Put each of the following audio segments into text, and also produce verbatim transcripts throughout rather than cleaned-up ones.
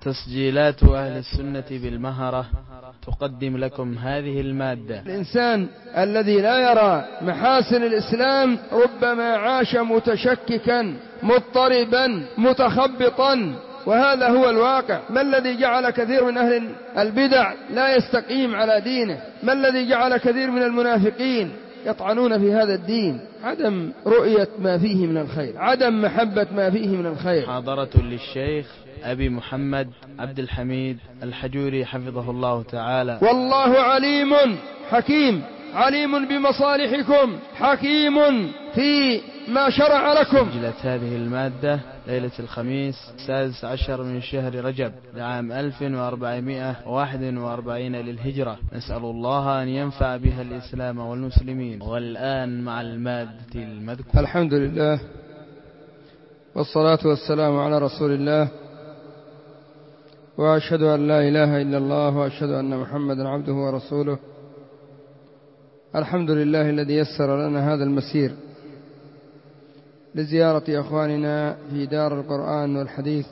تسجيلات أهل السنة بالمهرة تقدم لكم هذه المادة. الإنسان الذي لا يرى محاسن الإسلام ربما عاش متشككا مضطربا متخبطا، وهذا هو الواقع. ما الذي جعل كثير من أهل البدع لا يستقيم على دينه؟ ما الذي جعل كثير من المنافقين يطعنون في هذا الدين؟ عدم رؤية ما فيه من الخير، عدم محبة ما فيه من الخير. محاضرة للشيخ أبي محمد عبد الحميد الحجوري حفظه الله تعالى. والله عليم حكيم، عليم بمصالحكم، حكيم في ما شرع لكم. سجلت هذه المادة ليلة الخميس السادس عشر من شهر رجب لعام ألف وأربعمائة وواحد وأربعين للهجرة. نسأل الله أن ينفع بها الإسلام والمسلمين. والآن مع المادة المذكورة. الحمد لله والصلاة والسلام على رسول الله، وأشهد أن لا إله إلا الله، وأشهد أن محمدا عبده ورسوله. الحمد لله الذي يسر لنا هذا المسير لزيارة أخواننا في دار القرآن والحديث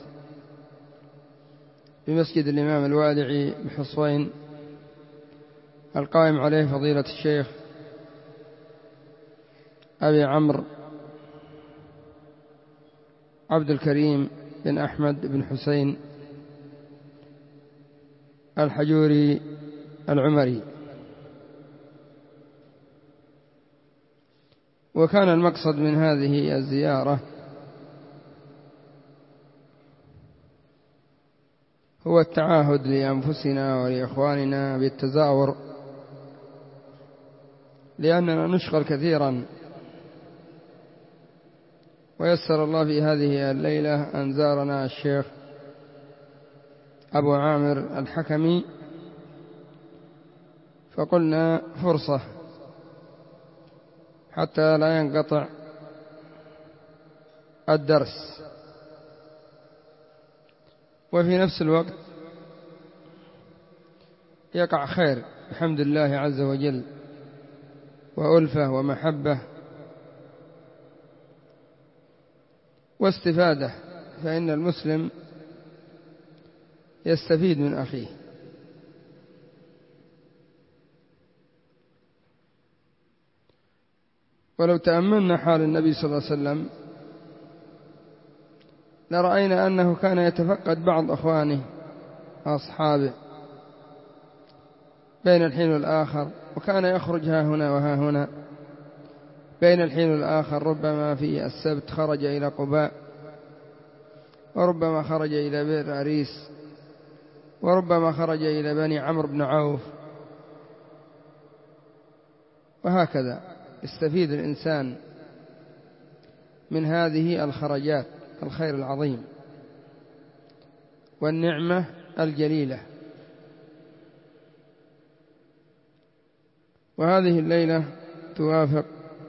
بمسجد الإمام الوادعي بحصوين، القائم عليه فضيلة الشيخ أبي عمرو عبد الكريم بن أحمد بن حسين الحجوري العمري. وكان المقصد من هذه الزيارة هو التعاهد لأنفسنا ولإخواننا بالتزاور، لأننا نشغل كثيرا. ويسر الله في هذه الليلة أن زارنا الشيخ أبو عامر الحكمي، فقلنا فرصة حتى لا ينقطع الدرس، وفي نفس الوقت يقع خير بحمد الله عز وجل، وألفة ومحبة واستفادة، فإن المسلم يستفيد من أخيه. ولو تأملنا حال النبي صلى الله عليه وسلم لرأينا أنه كان يتفقد بعض أخوانه أصحابه بين الحين والآخر، وكان يخرج ها هنا وها هنا بين الحين والآخر. ربما في السبت خرج إلى قباء، وربما خرج إلى بئر أريس، وربما خرج إلى بني عمرو بن عوف، وهكذا يستفيد الإنسان من هذه الخرجات، الخير العظيم والنعمة الجليلة. وهذه الليلة توافق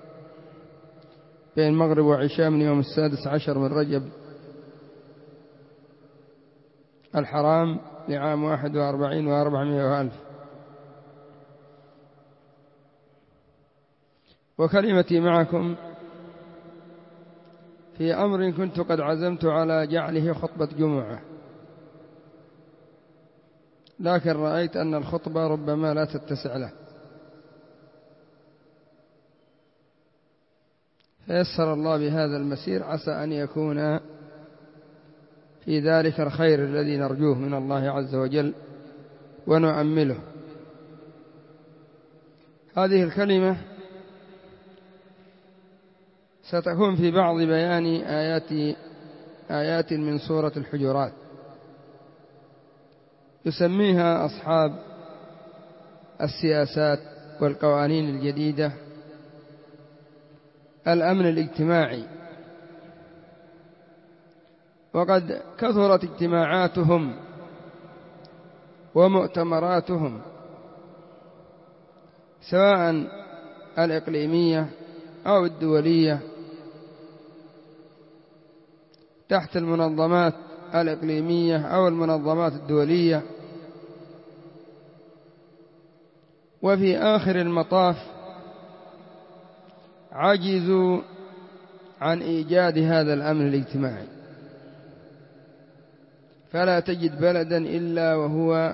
بين المغرب وعشاء من يوم السادس عشر من رجب الحرام لعام واحد وأربعين وأربعمائة وألف. وكلمتي معكم في أمر كنت قد عزمت على جعله خطبة جمعة، لكن رأيت أن الخطبة ربما لا تتسع له، فيسر الله بهذا المسير، عسى أن يكون في ذلك الخير الذي نرجوه من الله عز وجل ونؤمله. هذه الكلمة ستكون في بعض بيان آيات آيات من سورة الحجرات، يسميها أصحاب السياسات والقوانين الجديدة الأمن الاجتماعي. وقد كثرت اجتماعاتهم ومؤتمراتهم، سواء الإقليمية أو الدولية، تحت المنظمات الإقليمية أو المنظمات الدولية. وفي آخر المطاف عجزوا عن إيجاد هذا الأمن الاجتماعي، فلا تجد بلدا إلا وهو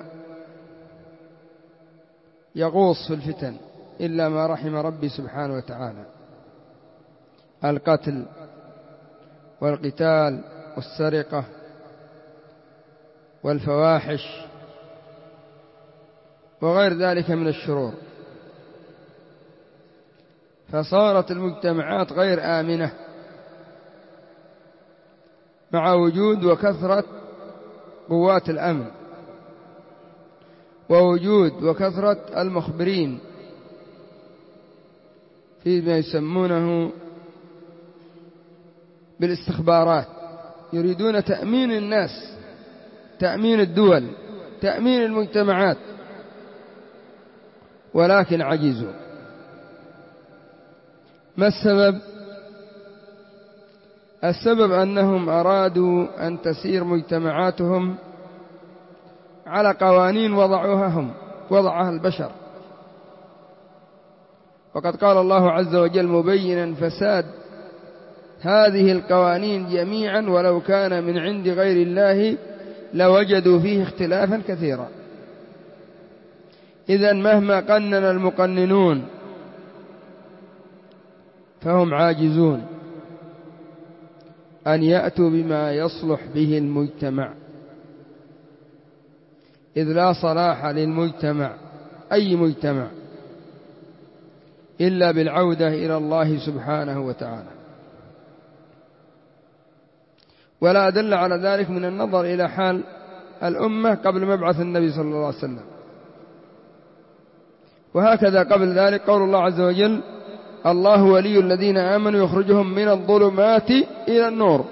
يغوص في الفتن إلا ما رحم ربي سبحانه وتعالى. القتل والقتال والسرقة والفواحش وغير ذلك من الشرور، فصارت المجتمعات غير آمنة مع وجود وكثرة قوات الأمن ووجود وكثرة المخبرين فيما يسمونه بالاستخبارات، يريدون تأمين الناس، تأمين الدول، تأمين المجتمعات، ولكن عجزوا. ما السبب؟ السبب أنهم أرادوا أن تسير مجتمعاتهم على قوانين وضعوها هم وضعها البشر، وقد قال الله عز وجل مبينا فساد هذه القوانين جميعا ولو كان من عند غير الله لوجدوا فيه اختلافا كثيرا. إذن مهما قنن المقننون فهم عاجزون أن يأتوا بما يصلح به المجتمع، إذ لا صلاح للمجتمع أي مجتمع إلا بالعودة إلى الله سبحانه وتعالى. ولا أدل على ذلك من النظر إلى حال الأمة قبل مبعث النبي صلى الله عليه وسلم. وهكذا قبل ذلك قول الله عز وجل الله ولي الذين آمنوا يخرجهم من الظلمات إلى النور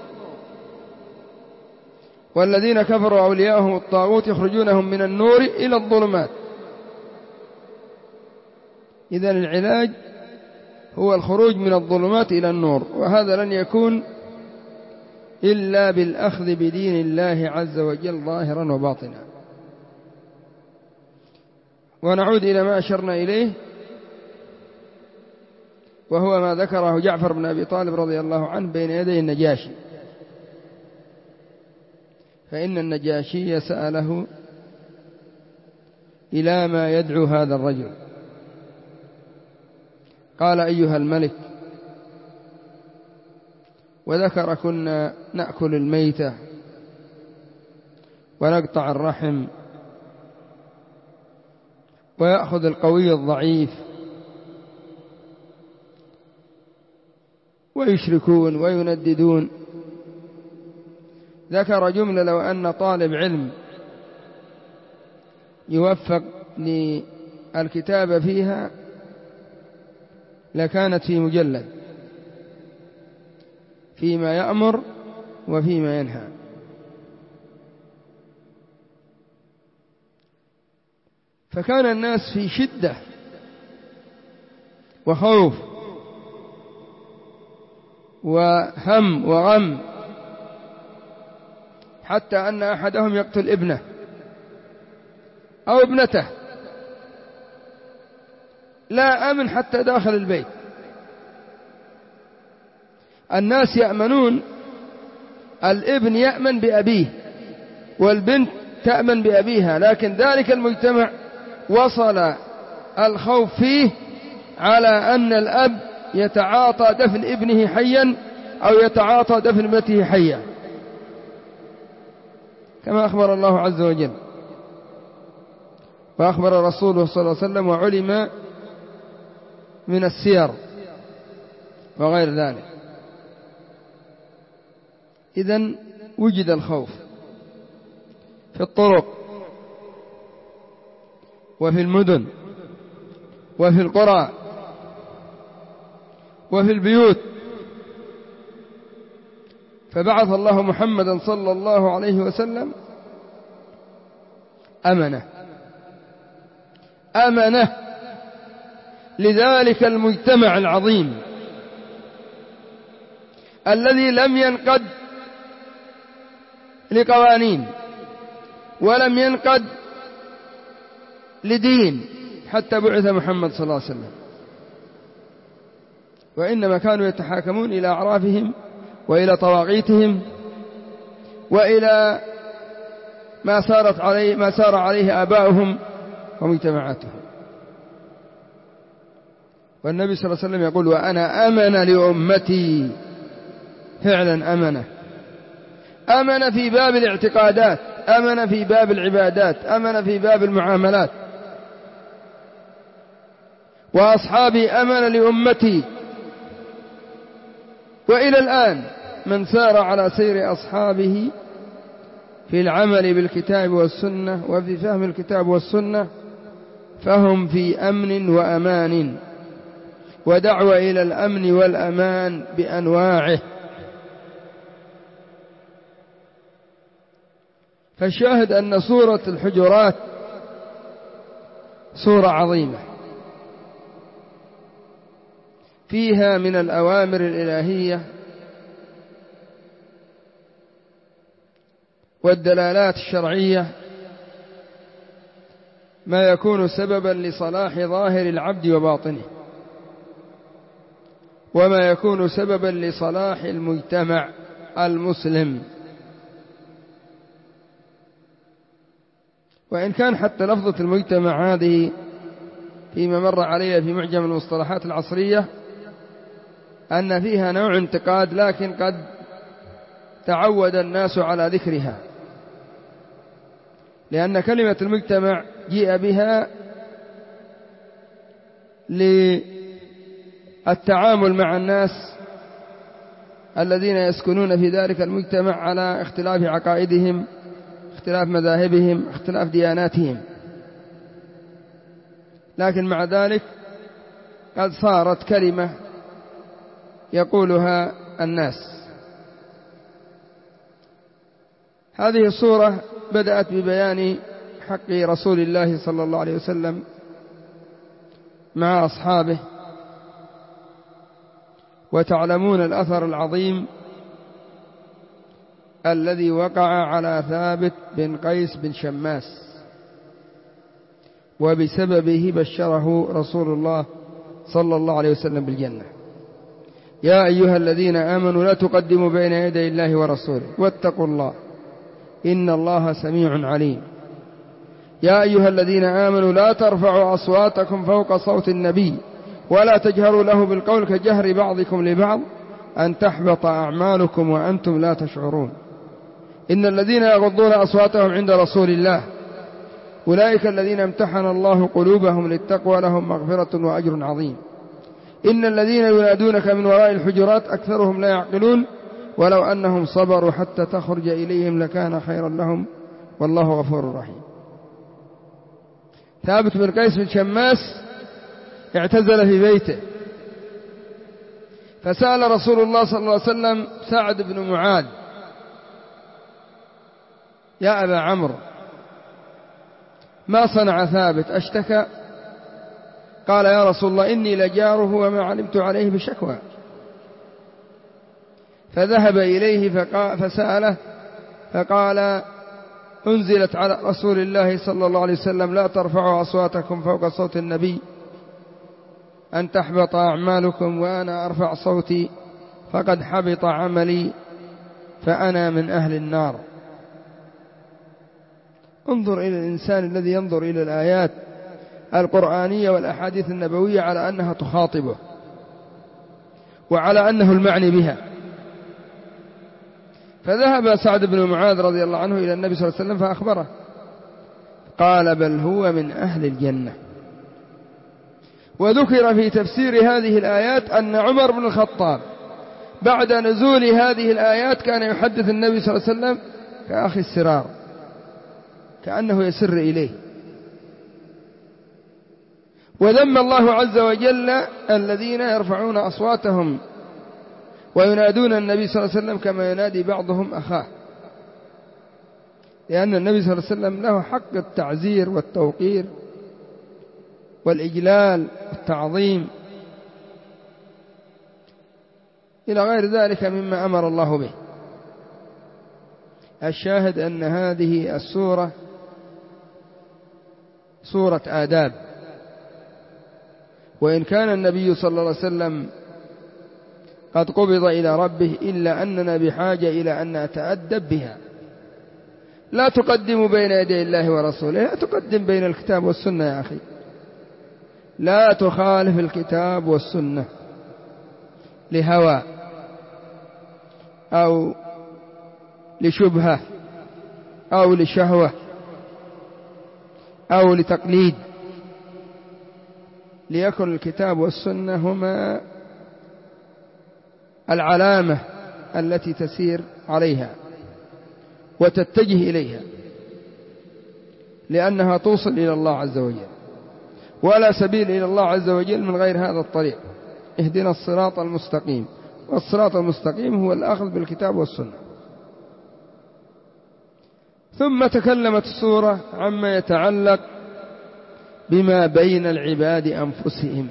والذين كفروا أولياءهم الطاغوت يخرجونهم من النور إلى الظلمات. إذن العلاج هو الخروج من الظلمات إلى النور، وهذا لن يكون إلا بالأخذ بدين الله عز وجل ظاهرا وباطنا. ونعود إلى ما أشرنا إليه، وهو ما ذكره جعفر بن أبي طالب رضي الله عنه بين يدي النجاشي، فإن النجاشي سأله إلى ما يدعو هذا الرجل، قال أيها الملك، وذكر كنا نأكل الميتة ونقطع الرحم ويأخذ القوي الضعيف ويشركون وينددون. ذكر جملة لو أن طالب علم يوفق للكتابة فيها لكانت في مجلد فيما يأمر وفيما ينهى. فكان الناس في شدة وخوف وهم وغم، حتى أن أحدهم يقتل ابنه أو ابنته، لا أمن حتى داخل البيت. الناس يأمنون، الابن يأمن بأبيه والبنت تأمن بأبيها، لكن ذلك المجتمع وصل الخوف فيه على أن الأب يتعاطى دفن ابنه حيا أو يتعاطى دفن ابنته حيا، كما أخبر الله عز وجل وأخبر رسوله صلى الله عليه وسلم، وعلم من السير وغير ذلك. إذن وجد الخوف في الطرق وفي المدن وفي القرى وفي البيوت، فبعث الله محمدا صلى الله عليه وسلم أمنة أمنة لذلك المجتمع العظيم الذي لم ينقد لقوانين ولم ينقد لدين حتى بعث محمد صلى الله عليه وسلم، وإنما كانوا يتحاكمون إلى أعرافهم وإلى طواغيتهم وإلى ما سارت عليه ما سار عليه آباؤهم ومجتمعاتهم. والنبي صلى الله عليه وسلم يقول وأنا أمن لأمتي، فعلا أمنه، أمن في باب الاعتقادات، أمن في باب العبادات، أمن في باب المعاملات. وأصحابي أمن لأمتي. وإلى الآن من سار على سير أصحابه في العمل بالكتاب والسنة وفي فهم الكتاب والسنة فهم في أمن وأمان، ودعوة إلى الأمن والأمان بأنواعه. فالشاهد أن سورة الحجرات سورة عظيمة فيها من الأوامر الإلهية والدلالات الشرعية ما يكون سببا لصلاح ظاهر العبد وباطنه، وما يكون سببا لصلاح المجتمع المسلم. وإن كان حتى لفظة المجتمع هذه فيما مر علي في معجم المصطلحات العصرية أن فيها نوع انتقاد، لكن قد تعود الناس على ذكرها، لأن كلمة المجتمع جيء بها للتعامل مع الناس الذين يسكنون في ذلك المجتمع على اختلاف عقائدهم، اختلاف مذاهبهم، اختلاف دياناتهم. لكن مع ذلك قد صارت كلمة يقولها الناس. هذه الصورة بدأت ببيان حق رسول الله صلى الله عليه وسلم مع أصحابه، وتعلمون الأثر العظيم الذي وقع على ثابت بن قيس بن شماس، وبسببه بشره رسول الله صلى الله عليه وسلم بالجنة. يا أيها الذين آمنوا لا تقدموا بين يدي الله ورسوله واتقوا الله إن الله سميع عليم. يا أيها الذين آمنوا لا ترفعوا أصواتكم فوق صوت النبي ولا تجهروا له بالقول كجهر بعضكم لبعض أن تحبط أعمالكم وأنتم لا تشعرون. إن الذين يغضون أصواتهم عند رسول الله أولئك الذين امتحن الله قلوبهم للتقوى لهم مغفرة وأجر عظيم. إن الذين ينادونك من وراء الحجرات أكثرهم لا يعقلون ولو أنهم صبروا حتى تخرج إليهم لكان خيرا لهم والله غفور رحيم. ثابت بن قيس بن شماس اعتزل في بيته، فسأل رسول الله صلى الله عليه وسلم سعد بن معاذ يا أبا عمرو ما صنع ثابت أشتكى؟ قال يا رسول الله إني لجاره وما علمت عليه بشكوى. فذهب إليه فسأله فقال أنزلت على رسول الله صلى الله عليه وسلم لا ترفعوا أصواتكم فوق صوت النبي أن تحبط أعمالكم وأنا أرفع صوتي فقد حبط عملي فأنا من أهل النار. انظر إلى الإنسان الذي ينظر إلى الآيات القرآنية والأحاديث النبوية على أنها تخاطبه وعلى أنه المعني بها. فذهب سعد بن معاذ رضي الله عنه إلى النبي صلى الله عليه وسلم فأخبره، قال بل هو من أهل الجنة. وذكر في تفسير هذه الآيات أن عمر بن الخطاب بعد نزول هذه الآيات كان يحدث النبي صلى الله عليه وسلم كأخي السرار، كأنه يسر إليه. وذم الله عز وجل الذين يرفعون أصواتهم وينادون النبي صلى الله عليه وسلم كما ينادي بعضهم أخاه، لأن النبي صلى الله عليه وسلم له حق التعزير والتوقير والإجلال والتعظيم إلى غير ذلك مما أمر الله به. الشاهد أن هذه السورة سورة آداب، وإن كان النبي صلى الله عليه وسلم قد قبض إلى ربه إلا أننا بحاجة إلى أن نتأدب بها، لا تقدموا بين يدي الله ورسوله، لا تقدم بين الكتاب والسنة يا أخي، لا تخالف الكتاب والسنة لهوى أو لشبهة أو لشهوة أو لتقليد. ليكن الكتاب والسنة هما العلامة التي تسير عليها وتتجه إليها، لأنها توصل إلى الله عز وجل، ولا سبيل إلى الله عز وجل من غير هذا الطريق. اهدنا الصراط المستقيم، والصراط المستقيم هو الأخذ بالكتاب والسنة. ثم تكلمت السورة عما يتعلق بما بين العباد أنفسهم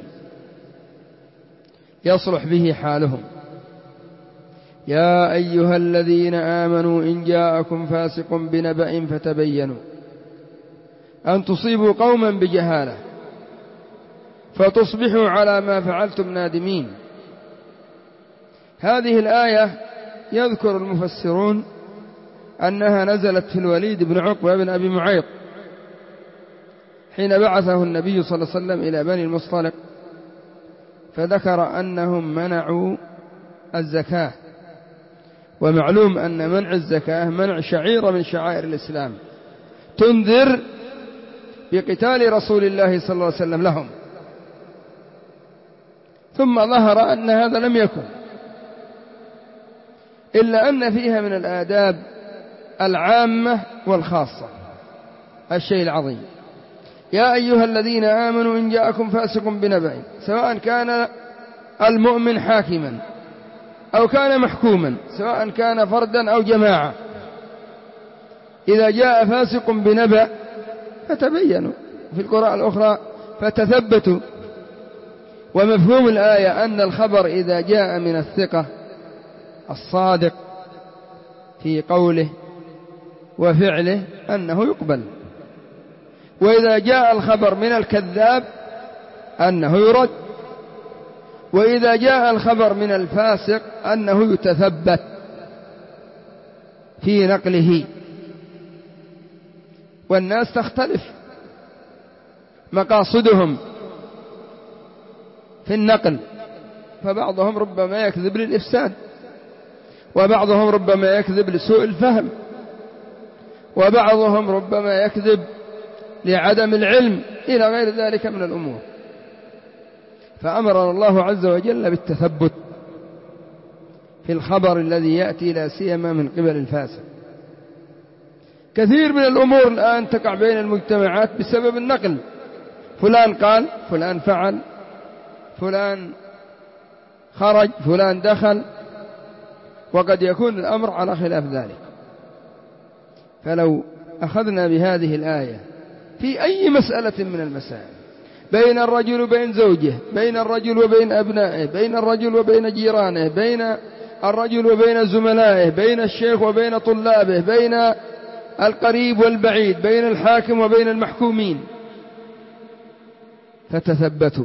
يصلح به حالهم. يا أيها الذين آمنوا إن جاءكم فاسق بنبأ فتبينوا أن تصيبوا قوما بجهالة فتصبحوا على ما فعلتم نادمين. هذه الآية يذكر المفسرون أنها نزلت في الوليد بن عقبة بن أبي معيط حين بعثه النبي صلى الله عليه وسلم إلى بني المصطلق، فذكر أنهم منعوا الزكاة، ومعلوم أن منع الزكاة منع شعيرة من شعائر الإسلام تنذر بقتال رسول الله صلى الله عليه وسلم لهم. ثم ظهر أن هذا لم يكن، إلا أن فيها من الآداب العامة والخاصة الشيء العظيم. يا أيها الذين آمنوا إن جاءكم فاسق بنبأ، سواء كان المؤمن حاكما أو كان محكوما، سواء كان فردا أو جماعة، إذا جاء فاسق بنبأ فتبينوا، في القراءة الأخرى فتثبتوا. ومفهوم الآية أن الخبر إذا جاء من الثقة الصادق في قوله وفعله أنه يقبل، وإذا جاء الخبر من الكذاب أنه يرد، وإذا جاء الخبر من الفاسق أنه يتثبت في نقله. والناس تختلف مقاصدهم في النقل، فبعضهم ربما يكذب للإفساد، وبعضهم ربما يكذب لسوء الفهم، وبعضهم ربما يكذب لعدم العلم إلى غير ذلك من الأمور. فأمر الله عز وجل بالتثبت في الخبر الذي يأتي لا سيما من قبل الفاسق. كثير من الأمور الآن تقع بين المجتمعات بسبب النقل، فلان قال، فلان فعل، فلان خرج، فلان دخل، وقد يكون الأمر على خلاف ذلك. فلو أخذنا بهذه الآية في أي مسألة من المسائل، بين الرجل وبين زوجه، بين الرجل وبين أبنائه، بين الرجل وبين جيرانه، بين الرجل وبين زملائه، بين الشيخ وبين طلابه، بين القريب والبعيد، بين الحاكم وبين المحكومين، فتثبتوا.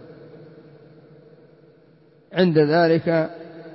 عند ذلك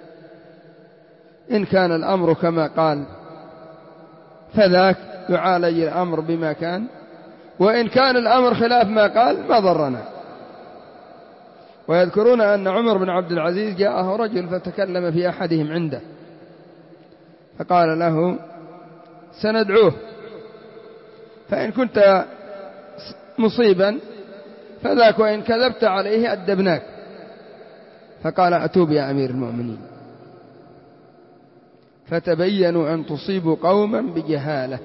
إن كان الأمر كما قال فذاك يعالج الأمر بما كان، وإن كان الأمر خلاف ما قال ما ضرنا. ويذكرون أن عمر بن عبد العزيز جاءه رجل فتكلم في أحدهم عنده، فقال له سندعوه، فإن كنت مصيبا فذاك، وإن كذبت عليه أدبناك. فقال أتوب يا أمير المؤمنين، فتبينوا أن تصيبوا قوما بجهالة،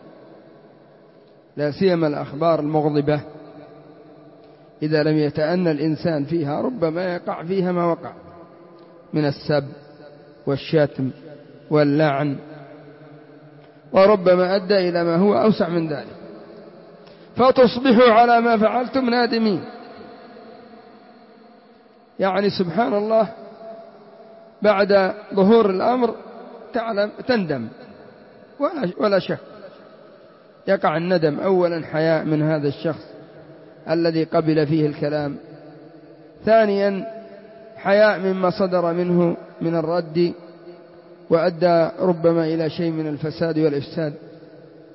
لا سيما الأخبار المغضبة إذا لم يتأنى الإنسان فيها ربما يقع فيها ما وقع من السب والشتم واللعن، وربما أدى إلى ما هو أوسع من ذلك، فتصبحوا على ما فعلتم نادمين. يعني سبحان الله، بعد ظهور الأمر تعلم تندم ولا, ولا شك، يقع الندم. أولا حياء من هذا الشخص الذي قبل فيه الكلام، ثانيا حياء مما صدر منه من الرد وأدى ربما إلى شيء من الفساد والإفساد.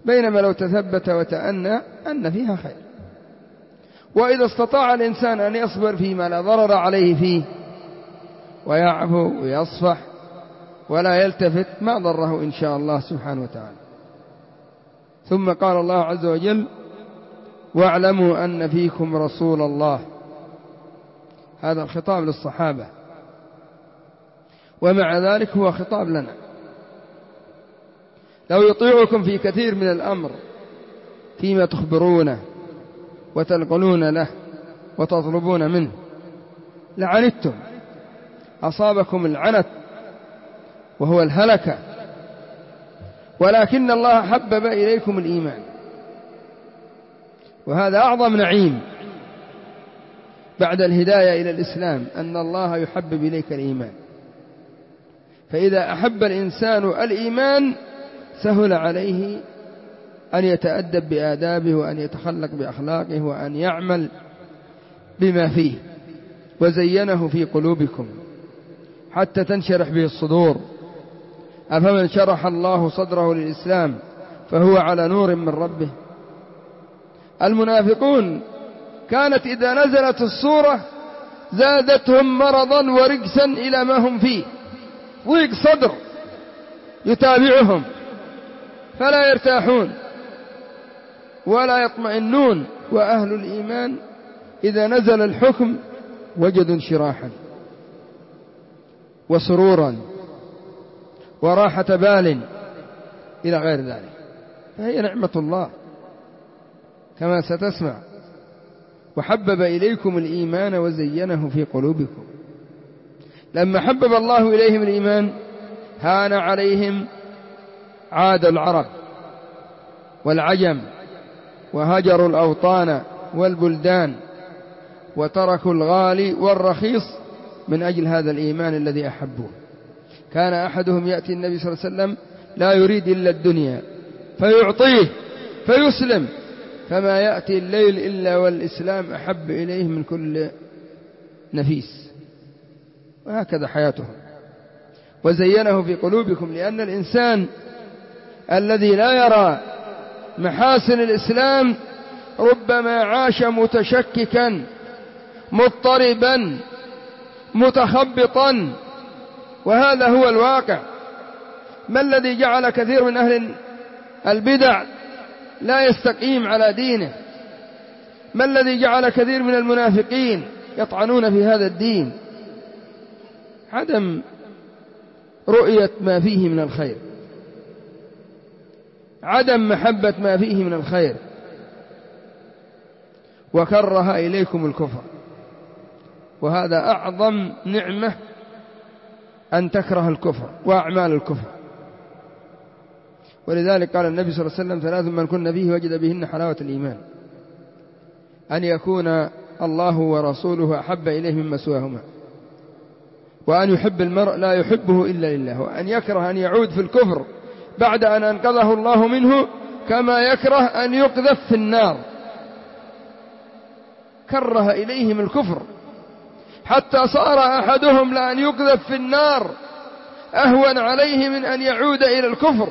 بينما لو تثبت وتأنى أن فيها خير. وإذا استطاع الإنسان أن يصبر فيما لا ضرر عليه فيه ويعفو ويصفح ولا يلتفت ما ضره إن شاء الله سبحانه وتعالى. ثم قال الله عز وجل: واعلموا أن فيكم رسول الله. هذا الخطاب للصحابة، ومع ذلك هو خطاب لنا. لو يطيعكم في كثير من الأمر فيما تخبرونه وتنقلون له وتطلبون منه لعنتم، أصابكم العنت وهو الهلكة، ولكن الله حبب إليكم الإيمان، وهذا أعظم نعيم بعد الهداية إلى الإسلام، أن الله يحبب إليك الإيمان. فإذا أحب الإنسان الإيمان سهل عليه أن يتأدب بآدابه وأن يتخلق بأخلاقه وأن يعمل بما فيه. وزينه في قلوبكم حتى تنشرح به الصدور. أفمن شرح الله صدره للإسلام فهو على نور من ربه. المنافقون كانت إذا نزلت السورة زادتهم مرضا ورجسا إلى ما هم فيه، ضيق صدر يتابعهم فلا يرتاحون ولا يطمئنون. وأهل الإيمان إذا نزل الحكم وجدوا انشراحا وسرورا وراحة بال إلى غير ذلك، فهي نعمة الله كما ستسمع. وحبب إليكم الإيمان وزينه في قلوبكم. لما حبب الله إليهم الإيمان هان عليهم عاد العرب والعجم وهجروا الأوطان والبلدان وتركوا الغالي والرخيص من أجل هذا الإيمان الذي أحبوه. كان أحدهم يأتي النبي صلى الله عليه وسلم لا يريد إلا الدنيا فيعطيه فيسلم، فما يأتي الليل إلا والإسلام أحب إليه من كل نفيس. وهكذا حياتهم. وزينه في قلوبكم، لأن الإنسان الذي لا يرى محاسن الإسلام ربما عاش متشككا مضطربا متخبطا، وهذا هو الواقع. ما الذي جعل كثير من أهل البدع لا يستقيم على دينه؟ ما الذي جعل كثير من المنافقين يطعنون في هذا الدين؟ عدم رؤية ما فيه من الخير، عدم محبة ما فيه من الخير. وكره إليكم الكفر، وهذا أعظم نعمة أن تكره الكفر وأعمال الكفر. ولذلك قال النبي صلى الله عليه وسلم: ثلاث من كن فيه وجد بهن حلاوة الإيمان: أن يكون الله ورسوله أحب إليه مما سواهما، وأن يحب المرء لا يحبه إلا لله، وأن يكره أن يعود في الكفر بعد أن أنقذه الله منه، كما يكره أن يقذف في النار. كره إليهم الكفر حتى صار أحدهم لأن يقذف في النار أهون عليه من أن يعود إلى الكفر.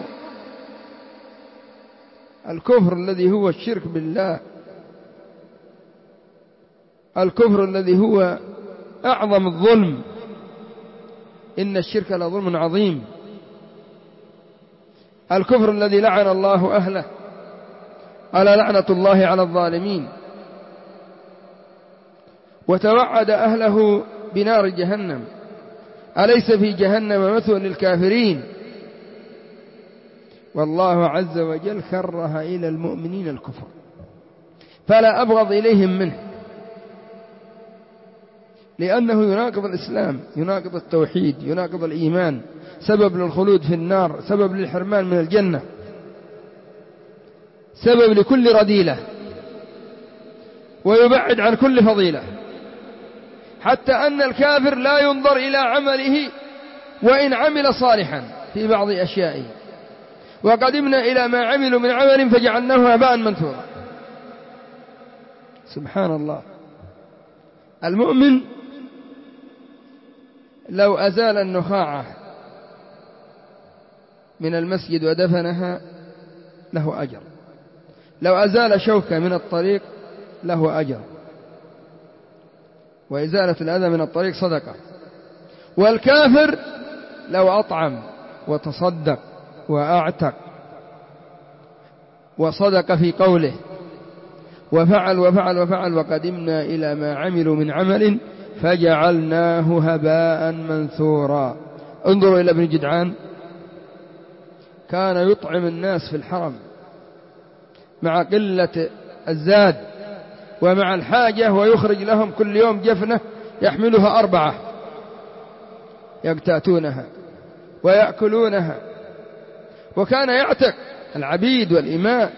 الكفر الذي هو الشرك بالله، الكفر الذي هو أعظم الظلم، إن الشرك لظلم عظيم. الكفر الذي لعن الله أهله، ألا لعنة الله على الظالمين، وتوعد أهله بنار جهنم، أليس في جهنم مثوى للكافرين؟ والله عز وجل كره إلى المؤمنين الكفر، فلا أبغض إليهم منه، لأنه يناقض الإسلام، يناقض التوحيد، يناقض الإيمان، سبب للخلود في النار، سبب للحرمان من الجنة، سبب لكل رذيلة، ويبعد عن كل فضيلة. حتى أن الكافر لا ينظر إلى عمله وإن عمل صالحا في بعض أشيائه، وقدمنا إلى ما عملوا من عمل فجعلناه هباء منثورا. سبحان الله. المؤمن لو أزال النخاعة من المسجد ودفنها له أجر، لو أزال شوكة من الطريق له أجر، وإزالة الأذى من الطريق صدقة. والكافر لو أطعم وتصدق وأعتق وصدق في قوله وفعل وفعل وفعل وقدمنا إلى ما عملوا من عمل فجعلناه هباء منثورا. انظروا إلى ابن جدعان، كان يطعم الناس في الحرم مع قلة الزاد ومع الحاجة، ويخرج لهم كل يوم جفنة يحملها أربعة يقتاتونها ويأكلونها، وكان يعتق العبيد والإماء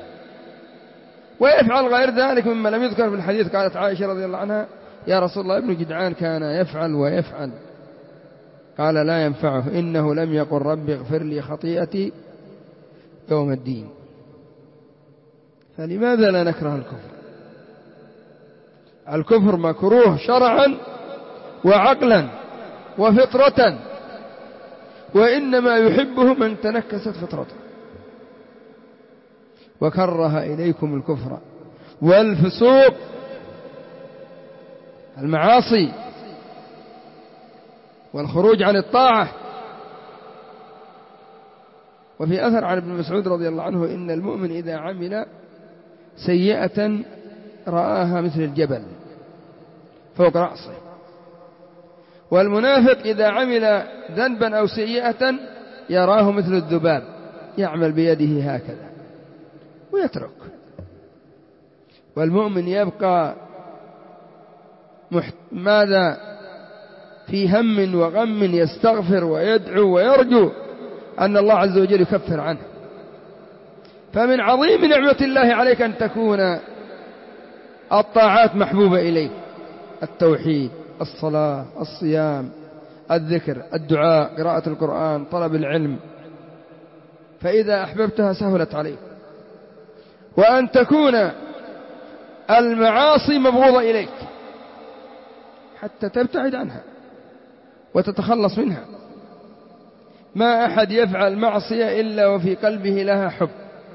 ويفعل غير ذلك مما لم يذكر في الحديث. قالت عائشة رضي الله عنها: يا رسول الله ابن جدعان كان يفعل ويفعل. قال: لا ينفعه، إنه لم يقل رب اغفر لي خطيئتي يوم الدين. فلماذا لا نكره الكفر؟ الكفر مكروه شرعا وعقلا وفطرة، وإنما يحبه من تنكست فطرته. وكره إليكم الكفر والفسوق، المعاصي والخروج عن الطاعة. وفي أثر عن ابن مسعود رضي الله عنه: إن المؤمن إذا عمل سيئة رآها مثل الجبل فوق رأسه، والمنافق إذا عمل ذنبا أو سيئة يراه مثل الذباب يعمل بيده هكذا ويترك. والمؤمن يبقى محت... ماذا في هم وغم، يستغفر ويدعو ويرجو أن الله عز وجل يكفر عنه. فمن عظيم نعمة الله عليك أن تكون الطاعات محبوبة إليك: التوحيد، الصلاة، الصيام، الذكر، الدعاء، قراءة القرآن، طلب العلم. فإذا أحببتها سهلت عليك. وأن تكون المعاصي مبغوضة إليك حتى تبتعد عنها وتتخلص منها. ما أحد يفعل معصية إلا وفي قلبه لها حب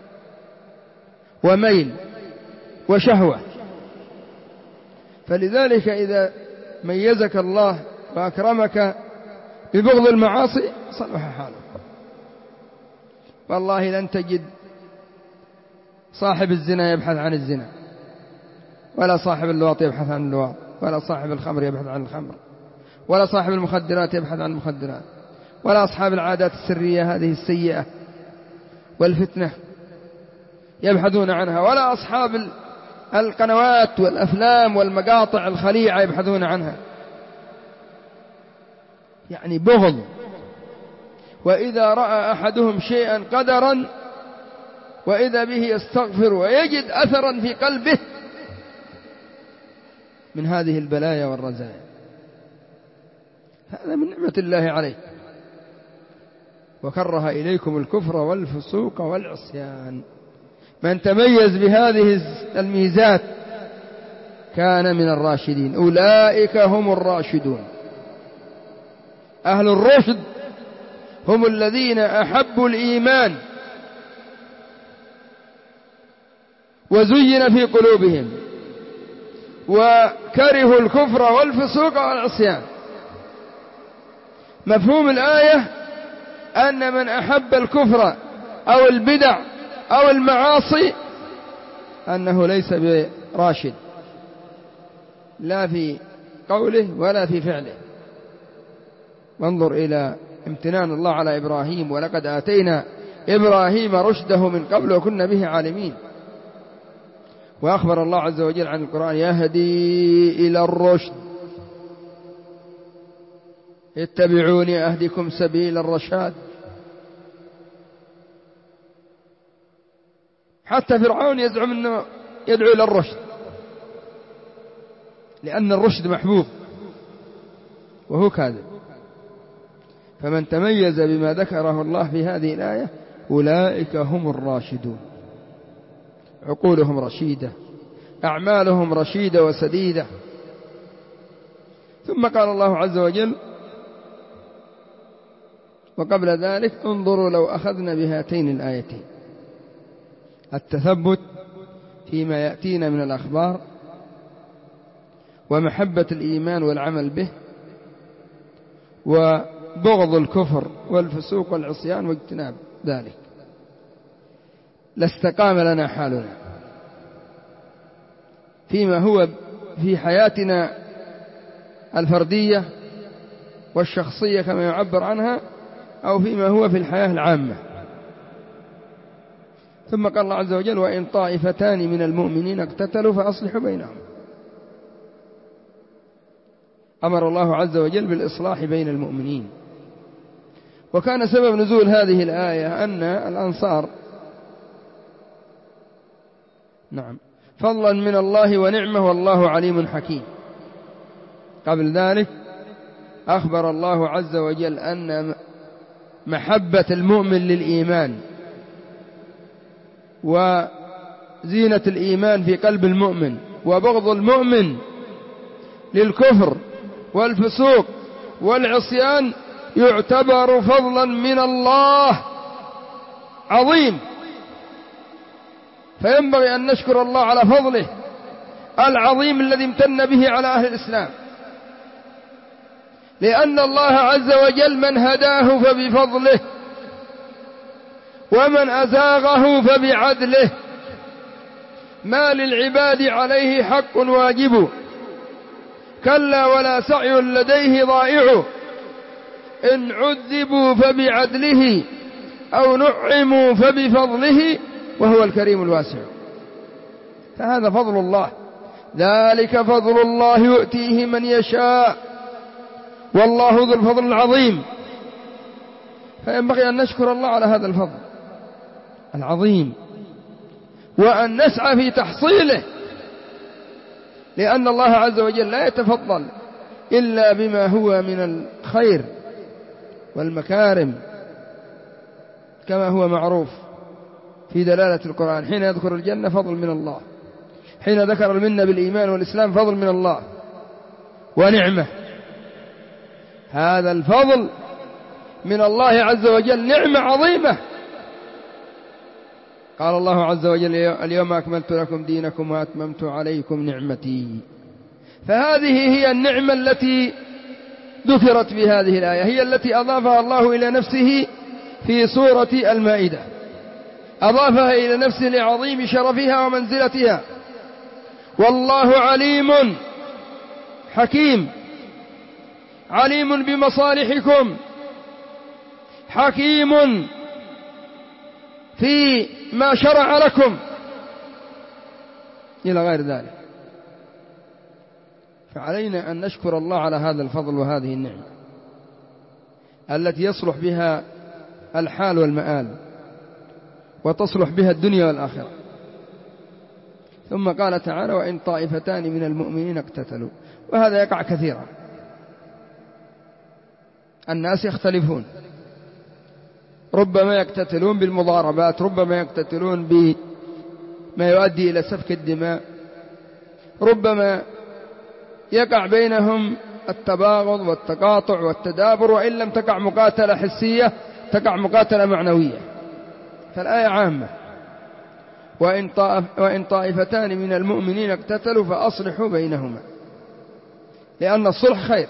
وميل وشهوة. فلذلك إذا ميزك الله وأكرمك ببغض المعاصي صلح حاله. والله لن تجد صاحب الزنا يبحث عن الزنا، ولا صاحب اللواط يبحث عن اللواط، ولا صاحب الخمر يبحث عن الخمر، ولا صاحب المخدرات يبحث عن المخدرات، ولا أصحاب العادات السرية هذه السيئة والفتنة يبحثون عنها، ولا أصحاب القنوات والأفلام والمقاطع الخليعة يبحثون عنها. يعني بغض. وإذا رأى أحدهم شيئا قدرا وإذا به يستغفر ويجد أثرا في قلبه من هذه البلايا والرزايا، هذا من نعمة الله عليه. وكره إليكم الكفر والفسوق والعصيان. من تميز بهذه الميزات كان من الراشدين. أولئك هم الراشدون. أهل الرشد هم الذين أحبوا الإيمان وزين في قلوبهم وكرهوا الكفر والفسوق والعصيان. مفهوم الآية أن من أحب الكفر أو البدع أو المعاصي أنه ليس براشد، لا في قوله ولا في فعله. وانظر إلى امتنان الله على إبراهيم: ولقد آتينا إبراهيم رشده من قبل وكنا به عالمين. وأخبر الله عز وجل عن القرآن: يهدي إلى الرشد، اتبعوني أهدكم سبيل الرشاد. حتى فرعون يزعم أنه يدعو إلى الرشد، لأن الرشد محبوب وهو كاذب. فمن تميز بما ذكره الله في هذه الآية أولئك هم الراشدون. عقولهم رشيدة، أعمالهم رشيدة وسديدة. ثم قال الله عز وجل: وقبل ذلك انظروا لو أخذنا بهاتين الآيتين. التثبت فيما يأتينا من الأخبار، ومحبة الإيمان والعمل به، وبغض الكفر والفسوق والعصيان واجتناب ذلك، لاستقام لنا حالنا فيما هو في حياتنا الفردية والشخصية كما يعبر عنها، أو فيما هو في الحياة العامة. ثم قال الله عز وجل: وإن طائفتان من المؤمنين اقتتلوا فأصلحوا بينهم. أمر الله عز وجل بالإصلاح بين المؤمنين. وكان سبب نزول هذه الآية أن الأنصار نعم فضلا من الله ونعمة والله عليم حكيم. قبل ذلك أخبر الله عز وجل أن محبة المؤمن للإيمان وزينة الإيمان في قلب المؤمن، وبغض المؤمن للكفر والفسوق والعصيان يعتبر فضلا من الله عظيم. فينبغي أن نشكر الله على فضله العظيم الذي امتن به على أهل الإسلام، لأن الله عز وجل من هداه فبفضله، ومن أزاغه فبعدله. ما للعباد عليه حق واجب، كلا ولا سعي لديه ضائع. إن عذبوا فبعدله، أو نعموا فبفضله، وهو الكريم الواسع. فهذا فضل الله، ذلك فضل الله يؤتيه من يشاء، والله ذو الفضل العظيم. فينبغي أن نشكر الله على هذا الفضل العظيم، وأن نسعى في تحصيله، لأن الله عز وجل لا يتفضل إلا بما هو من الخير والمكارم، كما هو معروف في دلالة القرآن. حين يذكر الجنة فضل من الله، حين ذكر المنة بالإيمان والإسلام فضل من الله ونعمة. هذا الفضل من الله عز وجل نعمة عظيمة. قال الله عز وجل: اليوم أكملت لكم دينكم وأتممت عليكم نعمتي. فهذه هي النعمة التي ذكرت في هذه الآية، هي التي أضافها الله إلى نفسه في سورة المائدة، أضافها إلى نفسه لعظيم شرفها ومنزلتها. والله عليم حكيم، عليم بمصالحكم، حكيم في ما شرع لكم، إلى غير ذلك. فعلينا أن نشكر الله على هذا الفضل وهذه النعمة التي يصلح بها الحال والمآل، وتصلح بها الدنيا والآخرة. ثم قال تعالى: وإن طائفتان من المؤمنين اقتتلوا. وهذا يقع كثيرا، الناس يختلفون، ربما يقتتلون بالمضاربات، ربما يقتتلون بما يؤدي إلى سفك الدماء، ربما يقع بينهم التباغض والتقاطع والتدابر، وإن لم تقع مقاتلة حسية تقع مقاتلة معنوية. فالآية عامة: وإن, طائف وإن طائفتان من المؤمنين اقتتلوا فأصلحوا بينهما، لأن الصلح خير.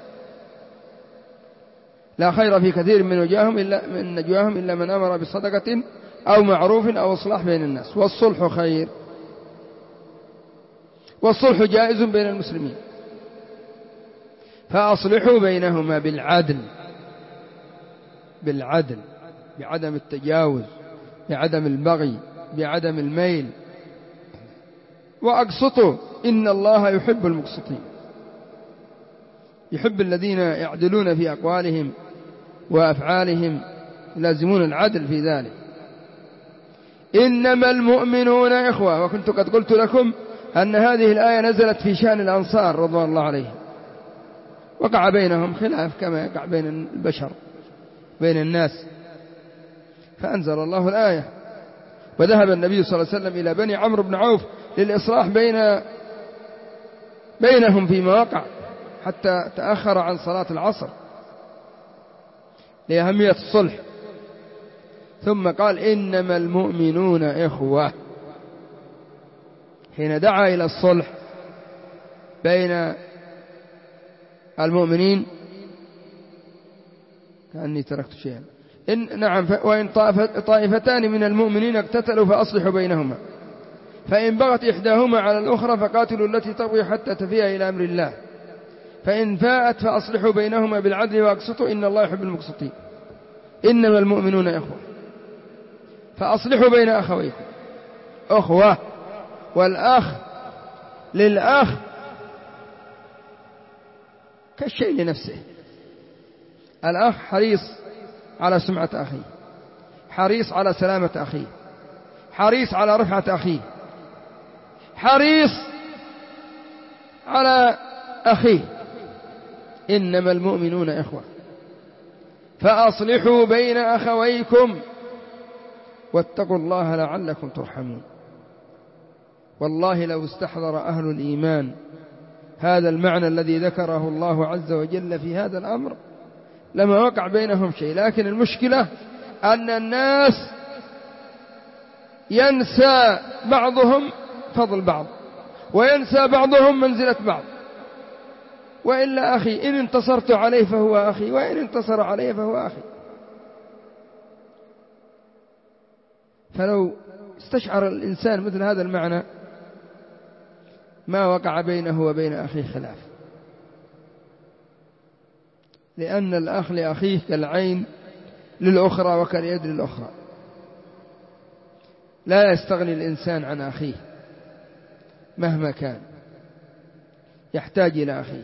لا خير في كثير من نجواهم إلا من نجواهم إلا من أمر بصدقة أو معروف أو إصلاح بين الناس. والصلح خير، والصلح جائز بين المسلمين. فأصلحوا بينهما بالعدل، بالعدل، بعدم التجاوز، بعدم البغي، بعدم الميل، وأقسطوا إن الله يحب المقسطين، يحب الذين يعدلون في أقوالهم وأفعالهم، يلازمون العدل في ذلك. إنما المؤمنون إخوة. وكنت قد قلت لكم أن هذه الآية نزلت في شأن الأنصار رضوان الله عليهم، وقع بينهم خلاف كما يقع بين البشر بين الناس، فأنزل الله الآية. وذهب النبي صلى الله عليه وسلم إلى بني عمرو بن عوف للإصلاح بين بينهم فيما وقع، حتى تأخر عن صلاة العصر لأهمية الصلح. ثم قال إنما المؤمنون إخوة. حين دعا إلى الصلح بين المؤمنين كأني تركت شيئا إن نعم وإن طائفتان من المؤمنين اقتتلوا فأصلحوا بينهما فإن بغت إحداهما على الأخرى فقاتلوا التي تبغي حتى تفيء إلى أمر الله فإن فاءت فأصلحوا بينهما بالعدل وأقسطوا إن الله يحب المقسطين. إنما المؤمنون إخوة فأصلحوا بين أخويكم. أخوة والأخ للأخ كالشيء لنفسه. الأخ حريص على سمعة أخيه، حريص على سلامة أخيه، حريص على رفعة أخيه، حريص على أخيه. إنما المؤمنون إخوة فأصلحوا بين أخويكم واتقوا الله لعلكم ترحمون. والله لو استحضر أهل الإيمان هذا المعنى الذي ذكره الله عز وجل في هذا الأمر لما وقع بينهم شيء. لكن المشكلة أن الناس ينسى بعضهم فضل بعض وينسى بعضهم منزلة بعض. وإلا أخي إن انتصرت عليه فهو أخي وإن انتصر عليه فهو أخي. فلو استشعر الإنسان مثل هذا المعنى ما وقع بينه وبين أخيه خلاف. لأن الأخ لأخيه كالعين للأخرى وكاليد للأخرى. لا يستغني الإنسان عن أخيه مهما كان، يحتاج إلى أخيه.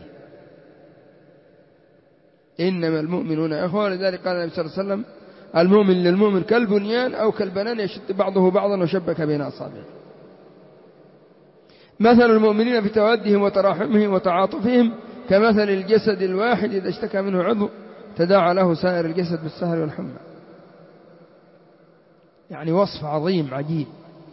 إنما المؤمنون إخوة. لذلك قال النبي صلى الله عليه وسلم المؤمن للمؤمن كالبنيان أو كالبنان يشد بعضه بعضا وشبك بين أصابعه. مثل المؤمنين في تودهم وتراحمهم وتعاطفهم كمثل الجسد الواحد إذا اشتكى منه عضو تداعى له سائر الجسد بالسهر والحمى. يعني وصف عظيم عجيب.